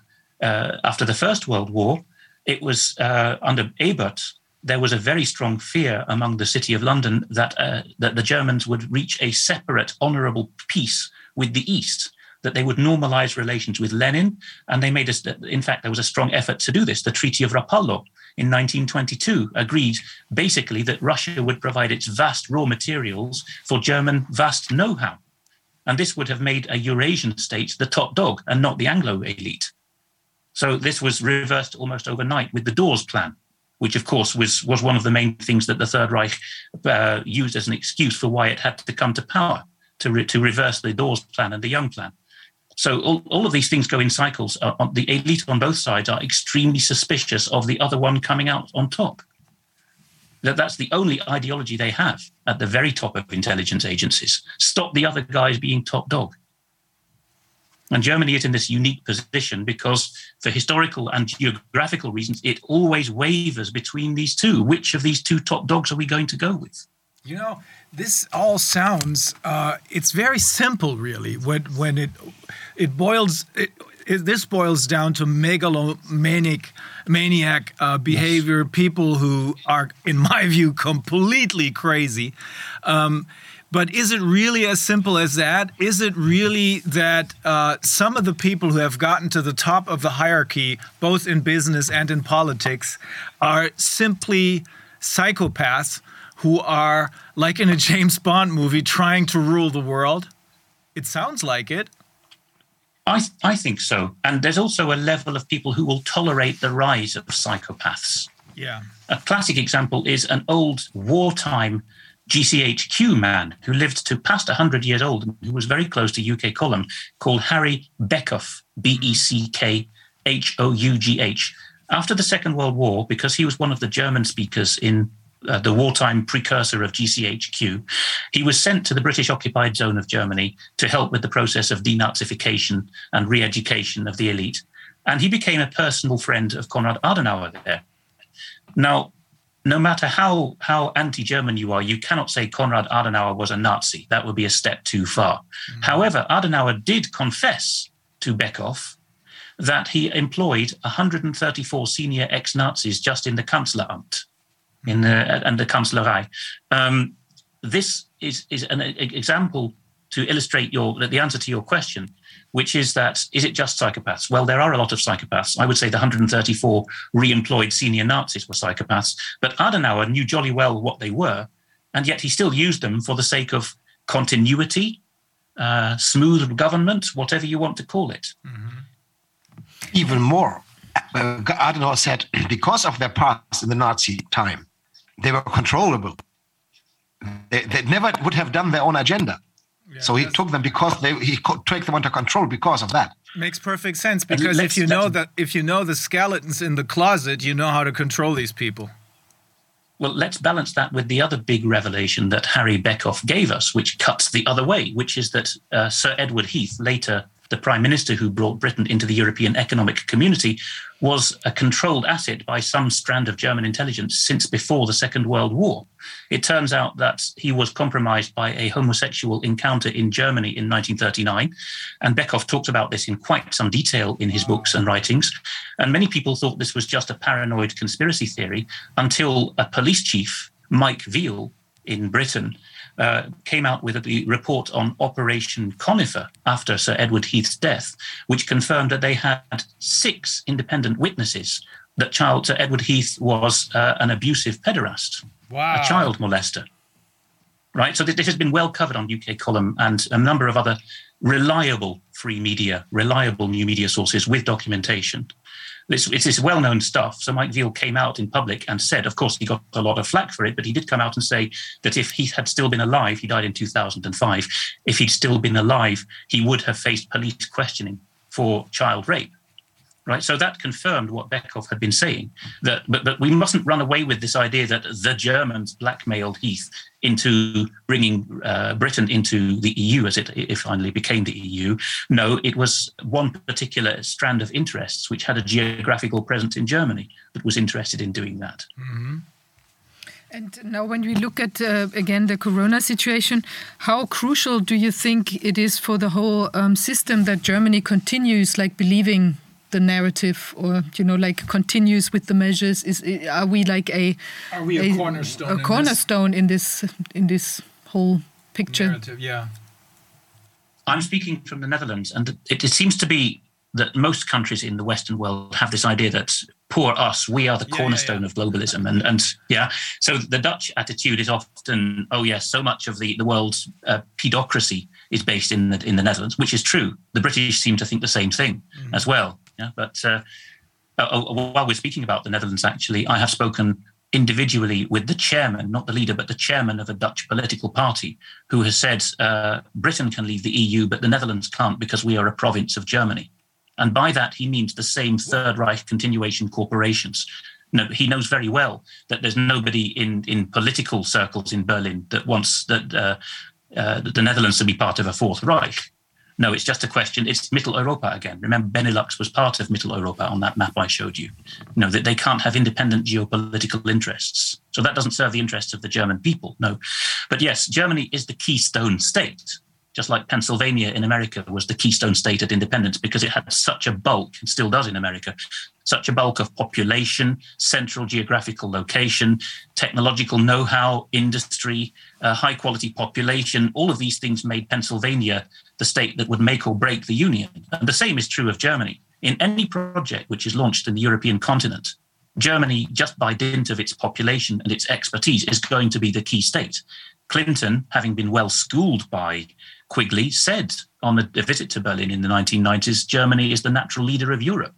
after the First World War, it was under Ebert, there was a very strong fear among the city of London that the Germans would reach a separate, honorable peace with the East, that they would normalize relations with Lenin. And they made in fact, there was a strong effort to do this. The Treaty of Rapallo in 1922 agreed basically that Russia would provide its vast raw materials for German vast know-how. And this would have made a Eurasian state the top dog and not the Anglo elite. So this was reversed almost overnight with the Dawes Plan, which of course was one of the main things that the Third Reich used as an excuse for why it had to come to power, to reverse the Dawes Plan and the Young Plan. So all of these things go in cycles. The elite on both sides are extremely suspicious of the other one coming out on top. That's the only ideology they have at the very top of intelligence agencies. Stop the other guys being top dog. And Germany is in this unique position because for historical and geographical reasons, it always wavers between these two. Which of these two top dogs are we going to go with? You know, this all sounds, it's very simple, really, when it boils, this boils down to maniac behavior, people who are, in my view, completely crazy. But is it really as simple as that? Is it really that some of the people who have gotten to the top of the hierarchy, both in business and in politics, are simply psychopaths who are, like in a James Bond movie, trying to rule the world? It sounds like it. I think so. And there's also a level of people who will tolerate the rise of psychopaths. Yeah. A classic example is an old wartime GCHQ man who lived to past 100 years old and who was very close to UK Column, called Harry Beckhoff, Beckhough. After the Second World War, because he was one of the German speakers in the wartime precursor of GCHQ, he was sent to the British-occupied zone of Germany to help with the process of denazification and re-education of the elite. And he became a personal friend of Konrad Adenauer there. Now, no matter how anti-German you are, you cannot say Konrad Adenauer was a Nazi. That would be a step too far. Mm-hmm. However, Adenauer did confess to Beckhoff that he employed 134 senior ex-Nazis just in the Kanzleramt, and the Kanzlerei. This is an example to illustrate the answer to your question, which is that, is it just psychopaths? Well, there are a lot of psychopaths. I would say the 134 re-employed senior Nazis were psychopaths, but Adenauer knew jolly well what they were, and yet he still used them for the sake of continuity, smooth government, whatever you want to call it. Mm-hmm. Even more, Adenauer said, because of their past in the Nazi time, they were controllable. They never would have done their own agenda. Yeah, so he took them because he took them under control because of that. Makes perfect sense, because if you know the skeletons in the closet, you know how to control these people. Well, let's balance that with the other big revelation that Harry Beckhoff gave us, which cuts the other way, which is that Sir Edward Heath, later the Prime Minister who brought Britain into the European Economic Community, was a controlled asset by some strand of German intelligence since before the Second World War. It turns out that he was compromised by a homosexual encounter in Germany in 1939, and Beckhoff talks about this in quite some detail in his books and writings. And many people thought this was just a paranoid conspiracy theory until a police chief, Mike Veal, in Britain, came out with a report on Operation Conifer after Sir Edward Heath's death, which confirmed that they had 6 independent witnesses that Sir Edward Heath was an abusive pederast, a child molester. Right? So this has been well covered on UK Column and a number of other reliable reliable new media sources with documentation. It's well-known stuff. So Mike Veal came out in public and said, of course, he got a lot of flack for it, but he did come out and say that if he had still been alive, he died in 2005, if he'd still been alive, he would have faced police questioning for child rape. Right, so that confirmed what Beckhoff had been saying. But we mustn't run away with this idea that the Germans blackmailed Heath into bringing Britain into the EU, as it finally became the EU. No, it was one particular strand of interests which had a geographical presence in Germany that was interested in doing that. Mm-hmm. And now when we look at, again, the corona situation, how crucial do you think it is for the whole system that Germany continues believing the narrative, or continues with the measures? Are we a cornerstone? A cornerstone in this whole picture? Narrative, yeah. I'm speaking from the Netherlands, and it seems to be that most countries in the Western world have this idea that poor us, we are the cornerstone of globalism, and So the Dutch attitude is often, oh yes, so much of the world's pedocracy is based in the Netherlands, which is true. The British seem to think the same thing as well. Yeah, but while we're speaking about the Netherlands, actually, I have spoken individually with the chairman, not the leader, but the chairman of a Dutch political party, who has said Britain can leave the EU, but the Netherlands can't because we are a province of Germany. And by that, he means the same Third Reich continuation corporations. No, he knows very well that there's nobody in political circles in Berlin that wants the Netherlands to be part of a Fourth Reich. No, it's just a question. It's Mitteleuropa again. Remember, Benelux was part of Mitteleuropa on that map I showed you. That they can't have independent geopolitical interests. So that doesn't serve the interests of the German people, no. But yes, Germany is the keystone state, just like Pennsylvania in America was the keystone state at independence, because it had such a bulk, and still does in America, such a bulk of population, central geographical location, technological know-how, industry, high-quality population. All of these things made Pennsylvania the state that would make or break the Union. And the same is true of Germany. In any project which is launched in the European continent, Germany, just by dint of its population and its expertise, is going to be the key state. Clinton, having been well schooled by Quigley, said on a visit to Berlin in the 1990s, Germany is the natural leader of Europe.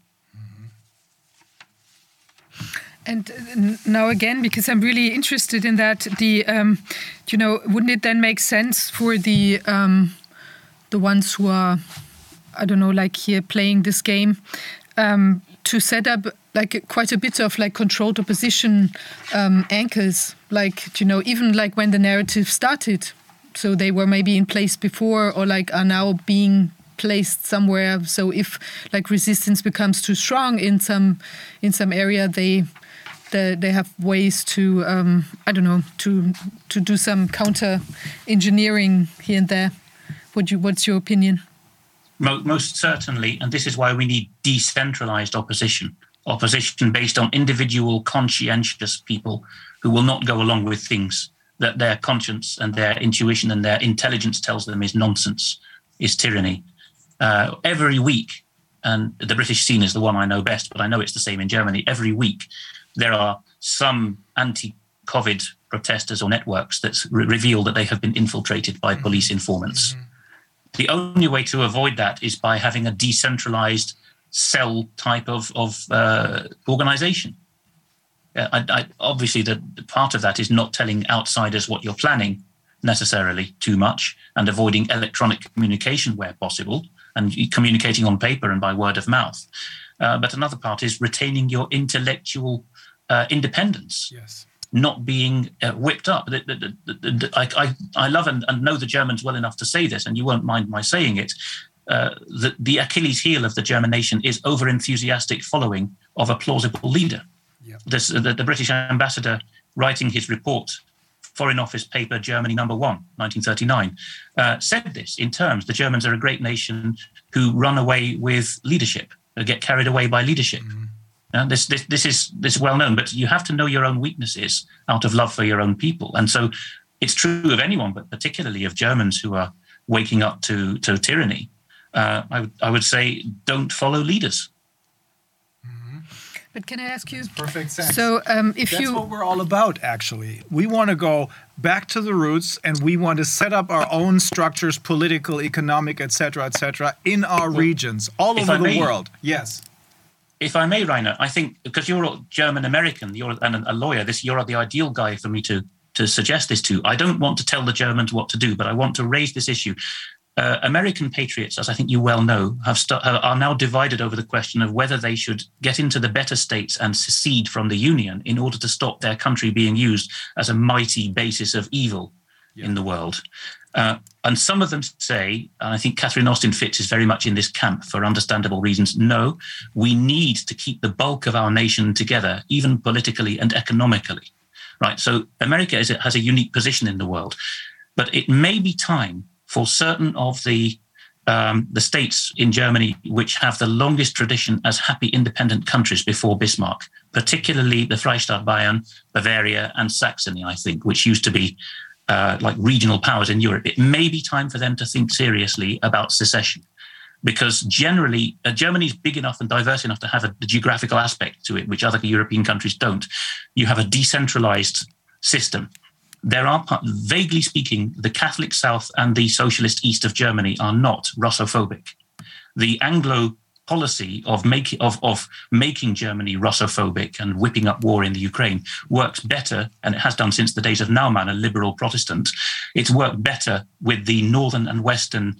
And now again, because I'm really interested in that, wouldn't it then make sense for the ones who are, I don't know, like here playing this game, to set up like quite a bit of like controlled opposition anchors, like, even like when the narrative started. So they were maybe in place before, or like are now being placed somewhere. So if like resistance becomes too strong in some area, they have ways to to do some counter engineering here and there. What's your opinion? Most certainly, and this is why we need decentralized opposition based on individual conscientious people who will not go along with things that their conscience and their intuition and their intelligence tells them is nonsense, is tyranny. Every week, and the British scene is the one I know best, but I know it's the same in Germany, every week there are some anti-COVID protesters or networks that reveal that they have been infiltrated by police informants. Mm-hmm. The only way to avoid that is by having a decentralized cell type of organization. Obviously, the part of that is not telling outsiders what you're planning necessarily too much, and avoiding electronic communication where possible, and communicating on paper and by word of mouth. But another part is retaining your intellectual independence. Yes. Not being whipped up. I love and know the Germans well enough to say this, and you won't mind my saying it. The Achilles heel of the German nation is over-enthusiastic following of a plausible leader. Yep. The British ambassador, writing his report, Foreign Office paper Germany No. 1, 1939, said this in terms: the Germans are a great nation who run away with leadership, get carried away by leadership. Mm-hmm. This is well known, but you have to know your own weaknesses out of love for your own people. And so it's true of anyone, but particularly of Germans who are waking up to tyranny. I would say don't follow leaders. Mm-hmm. But can I ask you? Perfect sense. So that's what we're all about, actually. We want to go back to the roots, and we want to set up our own structures, political, economic, etc., in our regions, all over the world. Yes. If I may, Rainer, I think because you're German-American, you're a lawyer, you're the ideal guy for me to suggest this to. I don't want to tell the Germans what to do, but I want to raise this issue. American patriots, as I think you well know, are now divided over the question of whether they should get into the better states and secede from the Union in order to stop their country being used as a mighty basis of evil in the world. And some of them say, and I think Catherine Austin-Fitts is very much in this camp for understandable reasons, no, we need to keep the bulk of our nation together, even politically and economically. Right? So America has a unique position in the world, but it may be time for certain of the states in Germany which have the longest tradition as happy independent countries before Bismarck, particularly the Freistaat Bayern, Bavaria, and Saxony, I think, which used to be like regional powers in Europe. It may be time for them to think seriously about secession, because generally Germany is big enough and diverse enough to have a geographical aspect to it, which other European countries don't. You have a decentralized system. There are, vaguely speaking, the Catholic South and the socialist East of Germany are not Russophobic. The Anglo policy of making Germany Russophobic and whipping up war in the Ukraine works better, and it has done since the days of Naumann, a liberal Protestant. It's worked better with the northern and western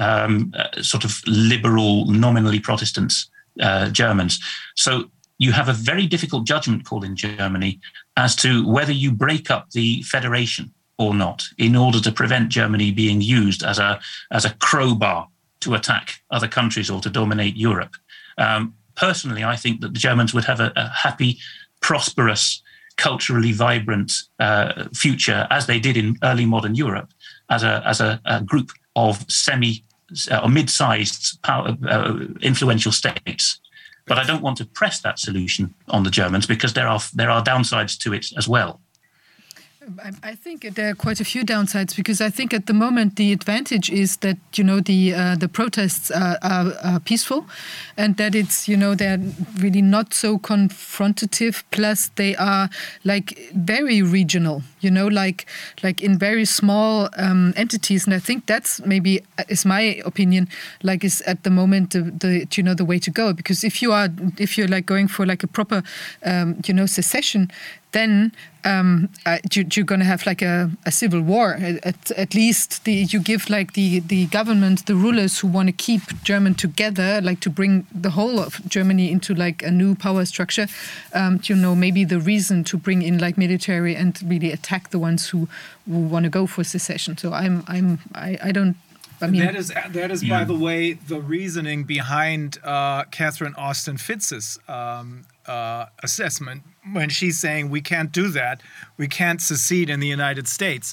sort of liberal, nominally Protestant Germans. So you have a very difficult judgment call in Germany as to whether you break up the federation or not in order to prevent Germany being used as a crowbar to attack other countries or to dominate Europe. Personally, I think that the Germans would have a happy, prosperous, culturally vibrant future, as they did in early modern Europe, as a group of or mid-sized influential states. But I don't want to press that solution on the Germans, because there are downsides to it as well. I think there are quite a few downsides, because I think at the moment the advantage is that the protests are peaceful, and that it's they're really not so confrontative. Plus they are like very regional, like in very small entities, and I think that's maybe, is my opinion, like is at the moment the way to go, because if you're like going for like a proper secession, then you're going to have like a civil war. At least you give like the government, the rulers who want to keep German together, like to bring the whole of Germany into like a new power structure, maybe the reason to bring in like military and really attack the ones who want to go for secession. So I don't. I mean, that is by the way, the reasoning behind Catherine Austin Fitz's assessment when she's saying we can't do that, we can't secede in the United States.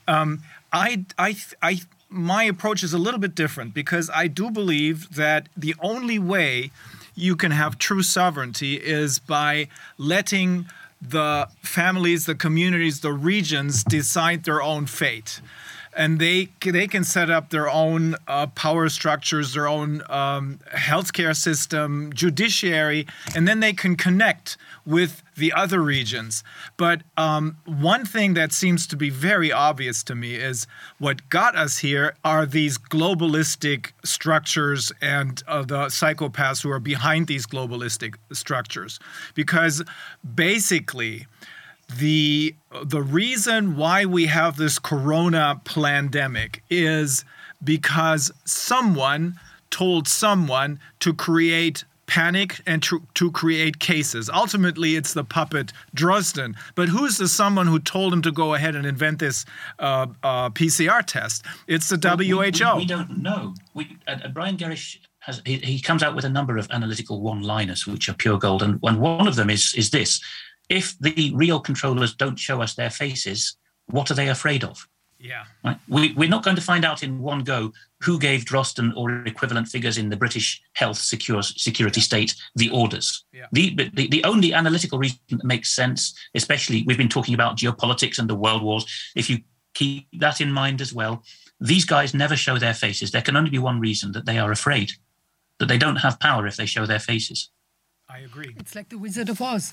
My approach is a little bit different, because I do believe that the only way you can have true sovereignty is by letting the families, the communities, the regions decide their own fate. And they can set up their own power structures, their own healthcare system, judiciary, and then they can connect with the other regions. But one thing that seems to be very obvious to me is what got us here are these globalistic structures and the psychopaths who are behind these globalistic structures. Because basically, the reason why we have this corona pandemic is because someone told someone to create panic and to create cases. Ultimately, it's the puppet Drosten. But who's the someone who told him to go ahead and invent this PCR test? It's the WHO. We don't know. Brian Gerrish he comes out with a number of analytical one-liners which are pure gold, and one of them is this. If the real controllers don't show us their faces, what are they afraid of? Yeah. Right? We're not going to find out in one go who gave Drosten or equivalent figures in the British health security state the orders. Yeah. The only analytical reason that makes sense, especially we've been talking about geopolitics and the world wars, if you keep that in mind as well, these guys never show their faces. There can only be one reason, that they are afraid, that they don't have power if they show their faces. I agree. It's like the Wizard of Oz.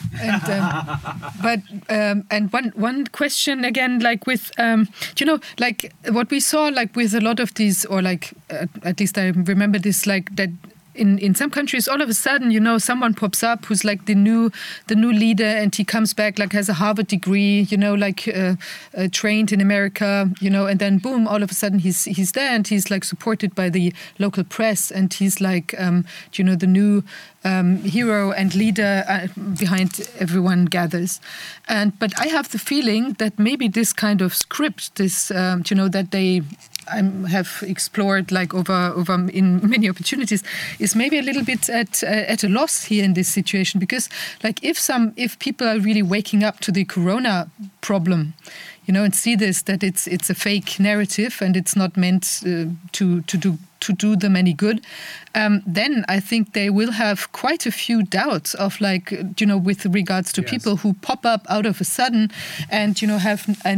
And and one question again, like with like what we saw, like with a lot of these, or like at least I remember this, like that. In some countries, all of a sudden, someone pops up who's like the new leader, and he comes back, like has a Harvard degree, like trained in America, and then boom, all of a sudden he's there, and he's like supported by the local press, and he's like, the new hero and leader behind everyone gathers. But I have the feeling that maybe this kind of script, this, that they have explored like over in many opportunities, is maybe a little bit at a loss here in this situation, because like if people are really waking up to the corona problem, and see this, that it's a fake narrative and it's not meant to do them any good, then I think they will have quite a few doubts of like, with regards to people who pop up out of a sudden and, have a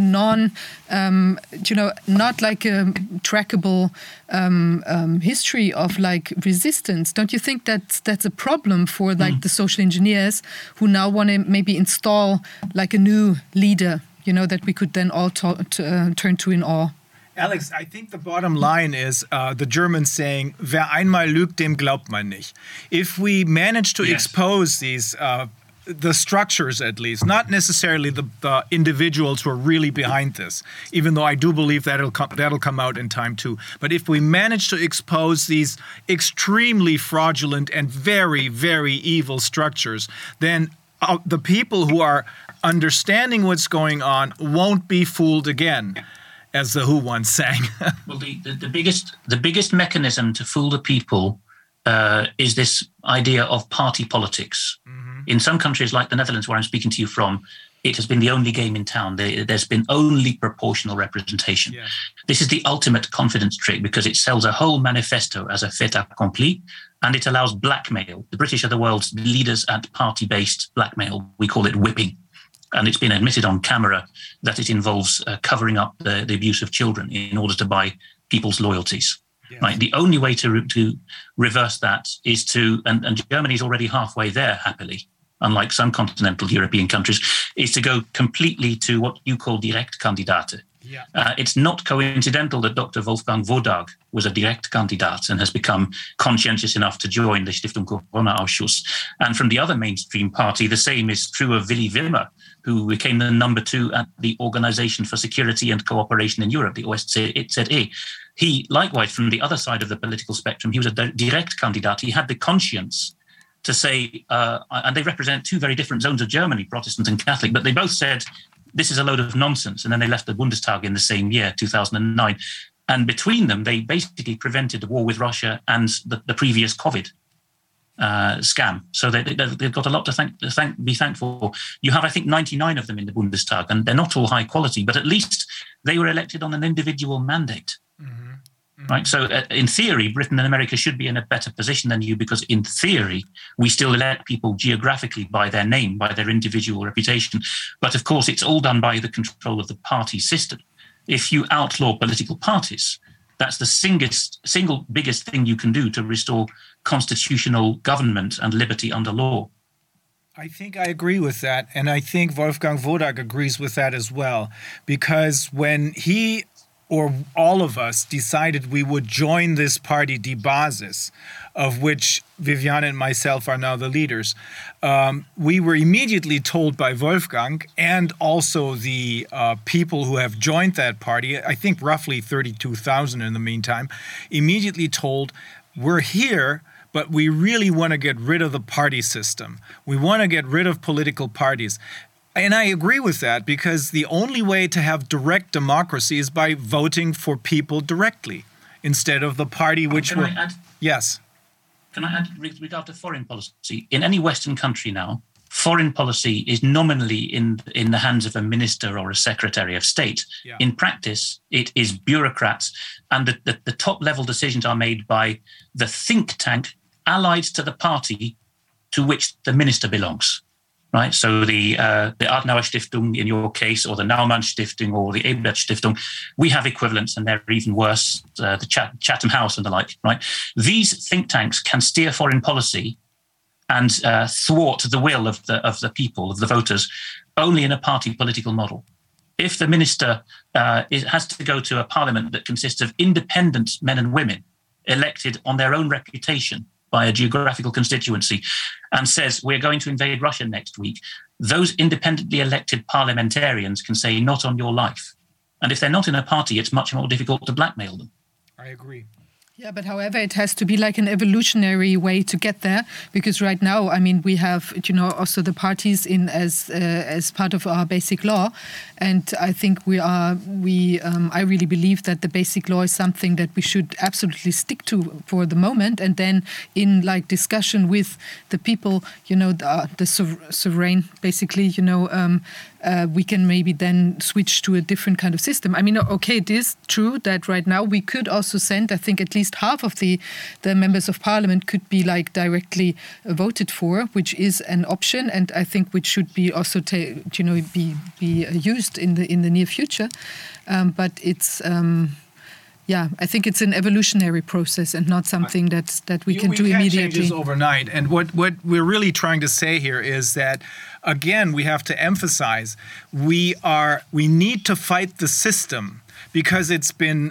not like a trackable history of like resistance. Don't you think that's a problem for like the social engineers who now want to maybe install like a new leader, that we could then all turn to in awe? Alex, I think the bottom line is the Germans saying, wer einmal lügt, dem glaubt man nicht. If we manage to expose these, the structures at least, not necessarily the individuals who are really behind this, even though I do believe that'll come out in time too. But if we manage to expose these extremely fraudulent and very, very evil structures, then the people who are understanding what's going on won't be fooled again. as the Who once sang. Well, the biggest mechanism to fool the people is this idea of party politics. Mm-hmm. In some countries like the Netherlands, where I'm speaking to you from, it has been the only game in town. There's been only proportional representation. Yeah. This is the ultimate confidence trick because it sells a whole manifesto as a fait accompli, and it allows blackmail. The British are the world's leaders at party-based blackmail. We call it whipping. And it's been admitted on camera that it involves covering up the abuse of children in order to buy people's loyalties. Yeah. Right. The only way to reverse that is and Germany is already halfway there, happily, unlike some continental European countries, is to go completely to what you call Direktkandidaten. Yeah. It's not coincidental that Dr. Wolfgang Wodarg was a direct candidate and has become conscientious enough to join the Stiftung Corona-Ausschuss. And from the other mainstream party, the same is true of Willy Wimmer, who became the number 2 at the Organization for Security and Cooperation in Europe, the OSZE. He, likewise, from the other side of the political spectrum, he was a direct candidate. He had the conscience to say, and they represent 2 very different zones of Germany, Protestant and Catholic, but they both said, this is a load of nonsense. And then they left the Bundestag in the same year, 2009. And between them, they basically prevented the war with Russia and the previous COVID scam. So they've got a lot to be thankful for. You have, I think, 99 of them in the Bundestag, and they're not all high quality, but at least they were elected on an individual mandate. Mm-hmm. Mm-hmm. Right. So in theory, Britain and America should be in a better position than you, because in theory, we still elect people geographically by their name, by their individual reputation. But of course, it's all done by the control of the party system. If you outlaw political parties, that's the single biggest thing you can do to restore constitutional government and liberty under law. I think I agree with that. And I think Wolfgang Wodarg agrees with that as well, because when he or all of us decided we would join this party, Die Basis, of which Viviane and myself are now the leaders, we were immediately told by Wolfgang and also the people who have joined that party, I think roughly 32,000 in the meantime, immediately told, we're here, but we really want to get rid of the party system. We want to get rid of political parties. And I agree with that, because the only way to have direct democracy is by voting for people directly instead of the party which will... Yes. Can I add, with regard to foreign policy, in any Western country now, foreign policy is nominally in the hands of a minister or a secretary of state. Yeah. In practice, it is bureaucrats, and the top-level decisions are made by the think tank allied to the party to which the minister belongs. Right, so the Adenauer Stiftung in your case, or the Naumann Stiftung, or the Ebert Stiftung, we have equivalents, and they're even worse. The Chatham House and the like. Right, these think tanks can steer foreign policy and thwart the will of the people, of the voters, only in a party political model. If the minister has to go to a parliament that consists of independent men and women elected on their own reputation by a geographical constituency, and says, we're going to invade Russia next week, those independently elected parliamentarians can say, not on your life. And if they're not in a party, it's much more difficult to blackmail them. I agree. Yeah, but however, it has to be like an evolutionary way to get there, because right now, I mean, we have, also the parties in as part of our basic law, and I think I really believe that the basic law is something that we should absolutely stick to for the moment, and then in like discussion with the people, the sovereign, basically, we can maybe then switch to a different kind of system. I mean, okay, it is true that right now we could also send, I think, at least half of the members of parliament could be like directly voted for, which is an option, and I think which should be also be used in the near future. But it's I think it's an evolutionary process and not something that we can do immediately. Change this overnight. And what we're really trying to say here is that, again, we have to emphasize we need to fight the system, because it's been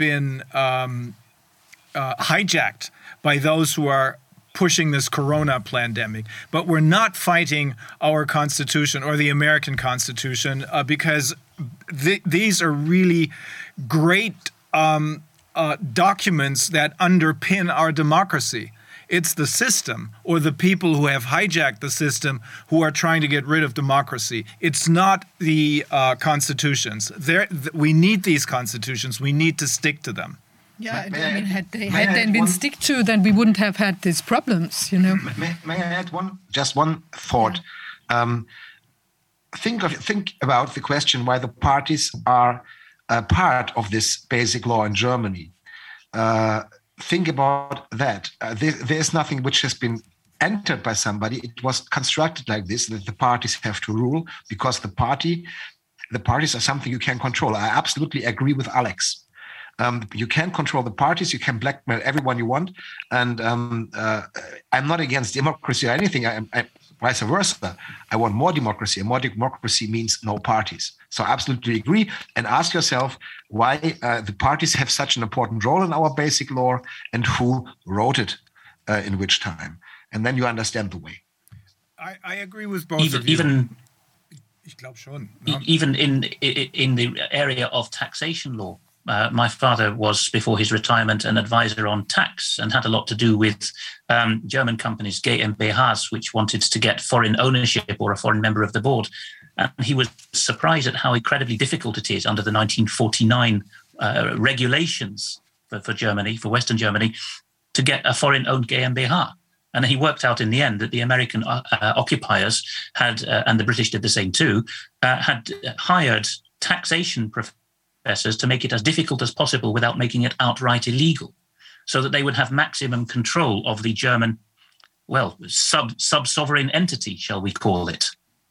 hijacked by those who are pushing this corona pandemic. But we're not fighting our Constitution or the American Constitution, because these are really great documents that underpin our democracy. It's the system or the people who have hijacked the system who are trying to get rid of democracy. It's not the constitutions. We need these constitutions. We need to stick to them. Yeah, I mean, had they been stick to, then we wouldn't have had these problems, you know. May I add just one thought? Yeah. Think about the question why the parties are part of this basic law in Germany. Think about that. There is nothing which has been entered by somebody. It was constructed like this, that the parties have to rule because the parties are something you can control. I absolutely agree with Alex. You can control the parties, you can blackmail everyone you want. And I'm not against democracy or anything. I vice versa. I want more democracy. And more democracy means no parties. So I absolutely agree. And ask yourself why the parties have such an important role in our basic law and who wrote it in which time. And then you understand the way. I agree with both of you. Even in the area of taxation law, my father was, before his retirement, an advisor on tax and had a lot to do with German companies, GmbHs, which wanted to get foreign ownership or a foreign member of the board. And he was surprised at how incredibly difficult it is under the 1949 regulations for Germany, for Western Germany, to get a foreign-owned GmbH. And he worked out in the end that the American occupiers had, and the British did the same too, had hired taxation professors to make it as difficult as possible without making it outright illegal, so that they would have maximum control of the German, well, sub-sovereign entity, shall we call it.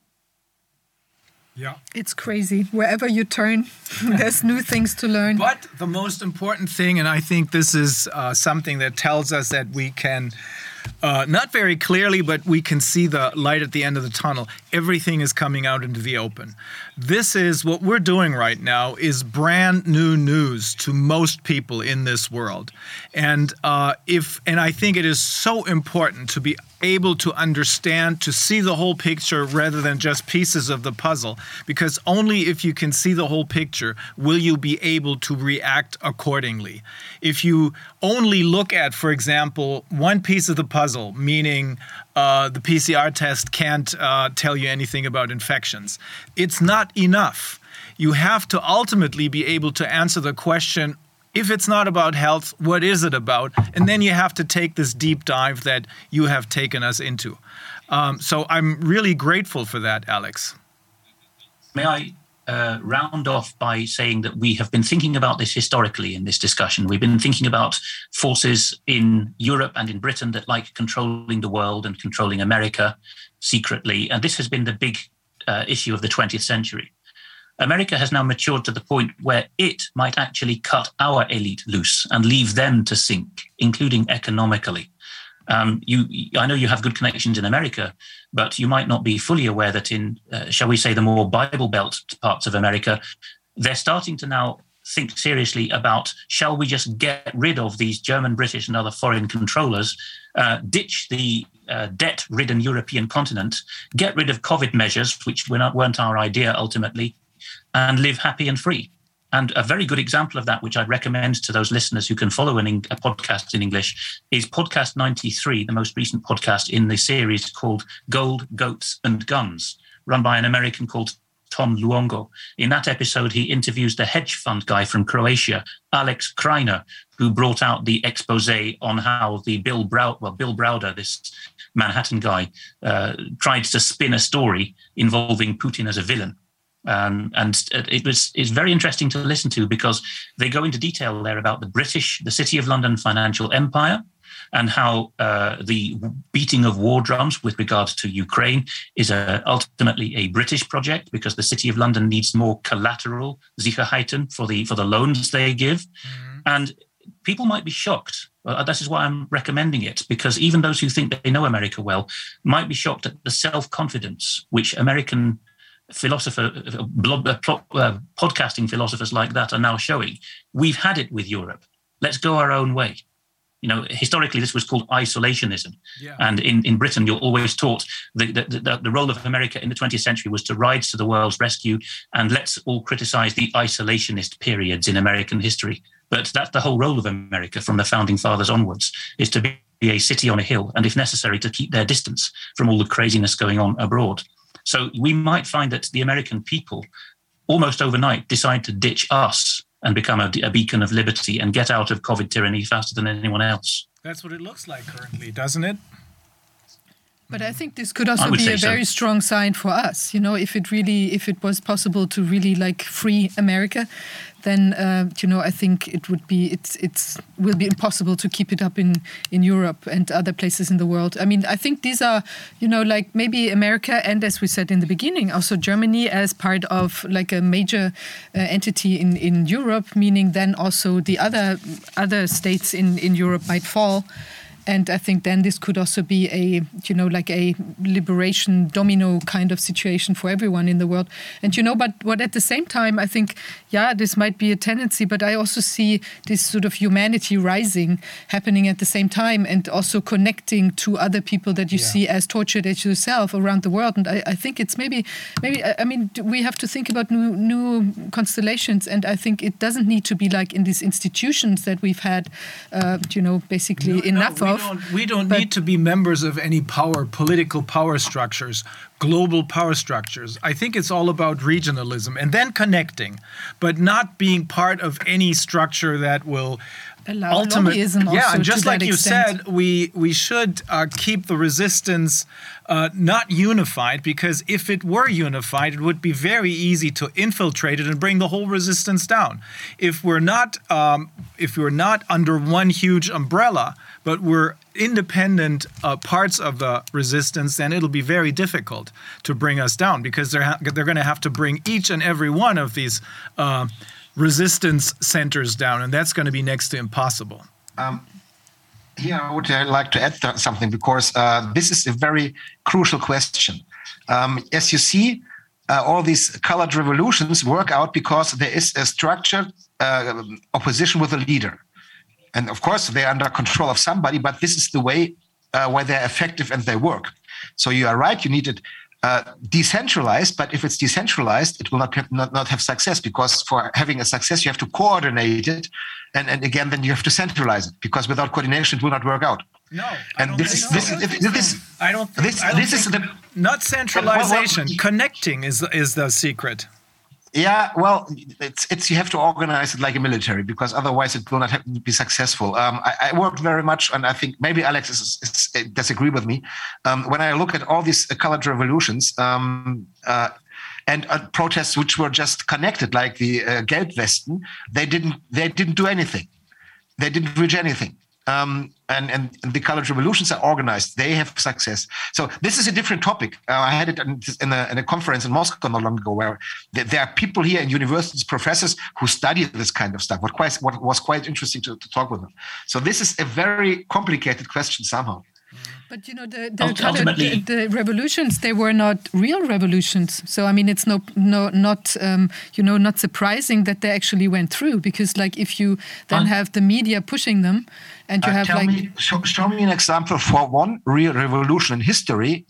Yeah. It's crazy. Wherever you turn, there's new things to learn. But the most important thing, and I think this is something that tells us that we can, not very clearly, but we can see the light at the end of the tunnel. Everything is coming out into the open. This is what we're doing right now is brand new news to most people in this world. And I think it is so important to be able to understand, to see the whole picture rather than just pieces of the puzzle, because only if you can see the whole picture will you be able to react accordingly. If you only look at, for example, one piece of the puzzle, meaning the PCR test can't tell you anything about infections, it's not enough. You have to ultimately be able to answer the question, if it's not about health, what is it about? And then you have to take this deep dive that you have taken us into. So I'm really grateful for that, Alex. May I round off by saying that we have been thinking about this historically in this discussion. We've been thinking about forces in Europe and in Britain that like controlling the world and controlling America secretly. And this has been the big issue of the 20th century. America has now matured to the point where it might actually cut our elite loose and leave them to sink, including economically. I know you have good connections in America, but you might not be fully aware that in, shall we say, the more Bible Belt parts of America, they're starting to now think seriously about, shall we just get rid of these German, British and other foreign controllers, ditch the debt-ridden European continent, get rid of COVID measures, which weren't our idea ultimately, and live happy and free. And a very good example of that, which I'd recommend to those listeners who can follow a podcast in English, is podcast 93, the most recent podcast in the series called Gold, Goats and Guns, run by an American called Tom Luongo. In that episode, he interviews the hedge fund guy from Croatia, Alex Kreiner, who brought out the expose on how the Bill Browder, this Manhattan guy, tried to spin a story involving Putin as a villain. And it's very interesting to listen to because they go into detail there about the City of London financial empire and how the beating of war drums with regard to Ukraine is ultimately a British project because the City of London needs more collateral, Sicherheiten, for the loans they give. Mm-hmm. And people might be shocked. This is why I'm recommending it, because even those who think they know America well might be shocked at the self-confidence which American podcasting philosophers like that are now showing. We've had it with Europe. Let's go our own way. You know, historically, this was called isolationism. Yeah. And in Britain, you're always taught the role of America in the 20th century was to rise to the world's rescue, and let's all criticize the isolationist periods in American history. But that's the whole role of America from the founding fathers onwards, is to be a city on a hill, and if necessary, to keep their distance from all the craziness going on abroad. So we might find that the American people, almost overnight, decide to ditch us and become a beacon of liberty and get out of COVID tyranny faster than anyone else. That's what it looks like currently, doesn't it? But I think this could also be a very strong sign for us. You know, if it was possible to really like free America, then I think it will be impossible to keep it up in Europe and other places in the world. I mean, I think these are, like maybe America and, as we said in the beginning, also Germany as part of like a major entity in Europe, meaning then also the other states in Europe might fall. And I think then this could also be a liberation domino kind of situation for everyone in the world. And, but at the same time, I think, this might be a tendency, but I also see this sort of humanity rising happening at the same time and also connecting to other people that you see as tortured as yourself around the world. And I think it's maybe, I mean, we have to think about new constellations. And I think it doesn't need to be like in these institutions that we've had, basically enough of. We don't need to be members of any political power structures, global power structures. I think it's all about regionalism and then connecting, but not being part of any structure that will allow lobbyism also. Yeah, and just like you extent. said, we should keep the resistance not unified, because if it were unified, it would be very easy to infiltrate it and bring the whole resistance down. If we're not under one huge umbrella, but we're independent parts of the resistance, then it'll be very difficult to bring us down, because they're going to have to bring each and every one of these resistance centers down, and that's going to be next to impossible. Here, I would like to add something, because this is a very crucial question. As you see, all these colored revolutions work out because there is a structured opposition with a leader. And of course, they're under control of somebody, but this is the way where they're effective and they work. So you are right, you need it decentralized, but if it's decentralized, it will not have success, because for having a success, you have to coordinate it. And again, then you have to centralize it, because without coordination, it will not work out. No, not centralization. Connecting is the secret. Yeah, well, it's you have to organize it like a military, because otherwise it will not be successful. I worked very much, and I think maybe Alex disagree with me. When I look at all these colored revolutions and protests which were just connected, like the Gelbwesten, they didn't do anything. They didn't reach anything. And the colored revolutions are organized. They have success. So this is a different topic. I had it in a conference in Moscow not long ago, where there are people here in universities, professors who study this kind of stuff. What was quite interesting to talk with them. So this is a very complicated question somehow. But the revolutions, they were not real revolutions. So I mean, it's not surprising that they actually went through, because like if you then have the media pushing them, and you have show me an example for one real revolution in history.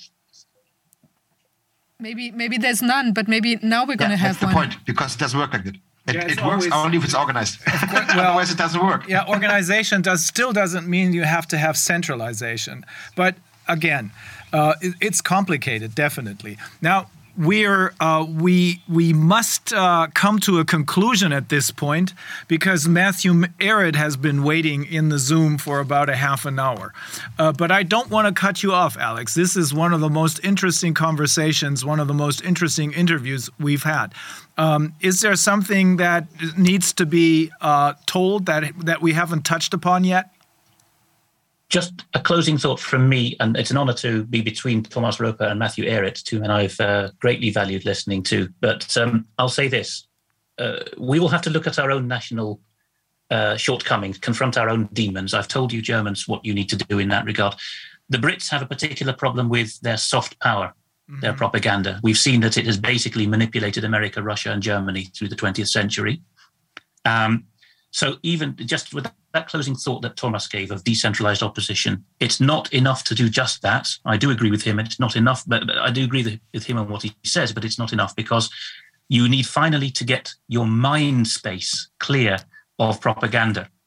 Maybe there's none, but maybe now we're going to have one. That's the point, because it doesn't work like that. It works only if it's organized. Otherwise, it doesn't work. Yeah, organization still doesn't mean you have to have centralization. But again, it's complicated, definitely. Now, we must come to a conclusion at this point, because Matthew Ehret has been waiting in the Zoom for about a half an hour. But I don't want to cut you off, Alex. This is one of the most interesting conversations, one of the most interesting interviews we've had. Is there something that needs to be told that we haven't touched upon yet? Just a closing thought from me, and it's an honor to be between Thomas Roper and Matthew Ehret, two men I've greatly valued listening to. But I'll say this, we will have to look at our own national shortcomings, confront our own demons. I've told you Germans what you need to do in that regard. The Brits have a particular problem with their soft power, their propaganda. We've seen that it has basically manipulated America, Russia, and Germany through the 20th century. So even just with that closing thought that Thomas gave of decentralized opposition, it's not enough to do just that. I do agree with him. It's not enough, but I do agree with him on what he says, but it's not enough, because you need finally to get your mind space clear of propaganda.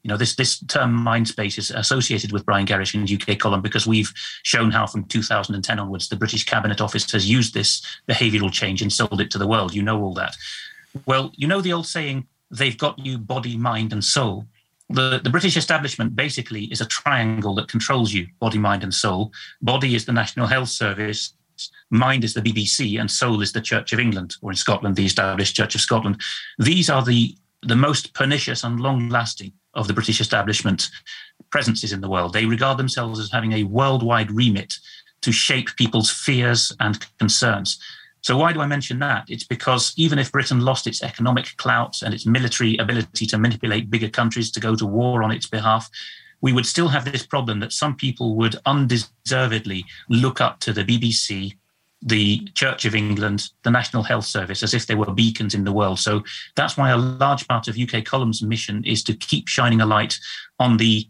This term mind space is associated with Brian Gerrish in UK column because we've shown how from 2010 onwards the British Cabinet Office has used this behavioural change and sold it to the world. You know all that. Well, you know the old saying, they've got you body, mind and soul. The British establishment basically is a triangle that controls you, body, mind and soul. Body is the National Health Service, mind is the BBC, and soul is the Church of England, or in Scotland, the established Church of Scotland. These are the most pernicious and long-lasting of the British establishment presences in the world. They regard themselves as having a worldwide remit to shape people's fears and concerns. So why do I mention that? It's because even if Britain lost its economic clout and its military ability to manipulate bigger countries to go to war on its behalf, we would still have this problem that some people would undeservedly look up to the BBC, the Church of England, the National Health Service, as if they were beacons in the world. So that's why a large part of UK Column's mission is to keep shining a light on the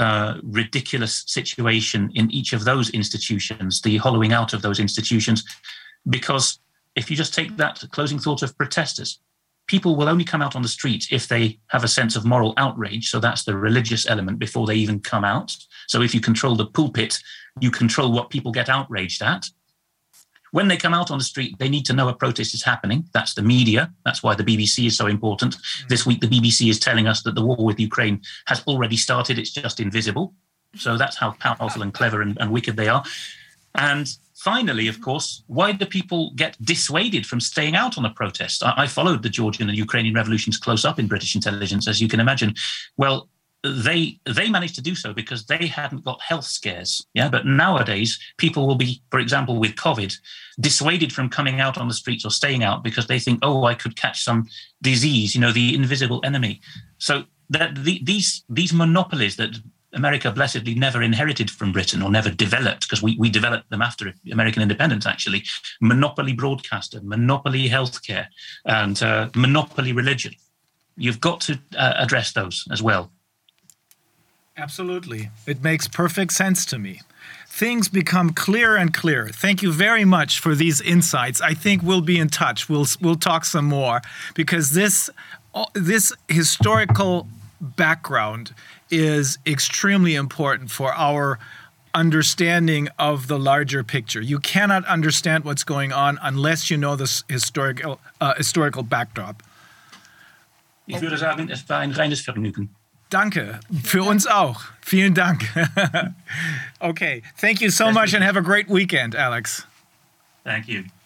ridiculous situation in each of those institutions, the hollowing out of those institutions. Because if you just take that closing thought of protesters, people will only come out on the street if they have a sense of moral outrage. So that's the religious element before they even come out. So if you control the pulpit, you control what people get outraged at. When they come out on the street, they need to know a protest is happening. That's the media. That's why the BBC is so important. This week, the BBC is telling us that the war with Ukraine has already started. It's just invisible. So that's how powerful and clever and wicked they are. And finally, of course, why do people get dissuaded from staying out on a protest? I followed the Georgian and Ukrainian revolutions close up in British intelligence, as you can imagine. Well, they managed to do so because they hadn't got health scares. Yeah, but nowadays people will be, for example, with COVID, dissuaded from coming out on the streets or staying out because they think, oh, I could catch some disease, the invisible enemy. So that these monopolies that America blessedly never inherited from Britain or never developed, because we developed them after American independence, actually. Monopoly broadcaster, monopoly healthcare, and monopoly religion. You've got to address those as well. Absolutely. It makes perfect sense to me. Things become clearer and clearer. Thank you very much for these insights. I think we'll be in touch. We'll talk some more, because this historical background is extremely important for our understanding of the larger picture. You cannot understand what's going on unless you know this historical backdrop. Ich würde sagen, es war ein reines Vergnügen. Danke. Für uns auch. Vielen Dank. Okay. Thank you so much and have a great weekend, Alex. Thank you.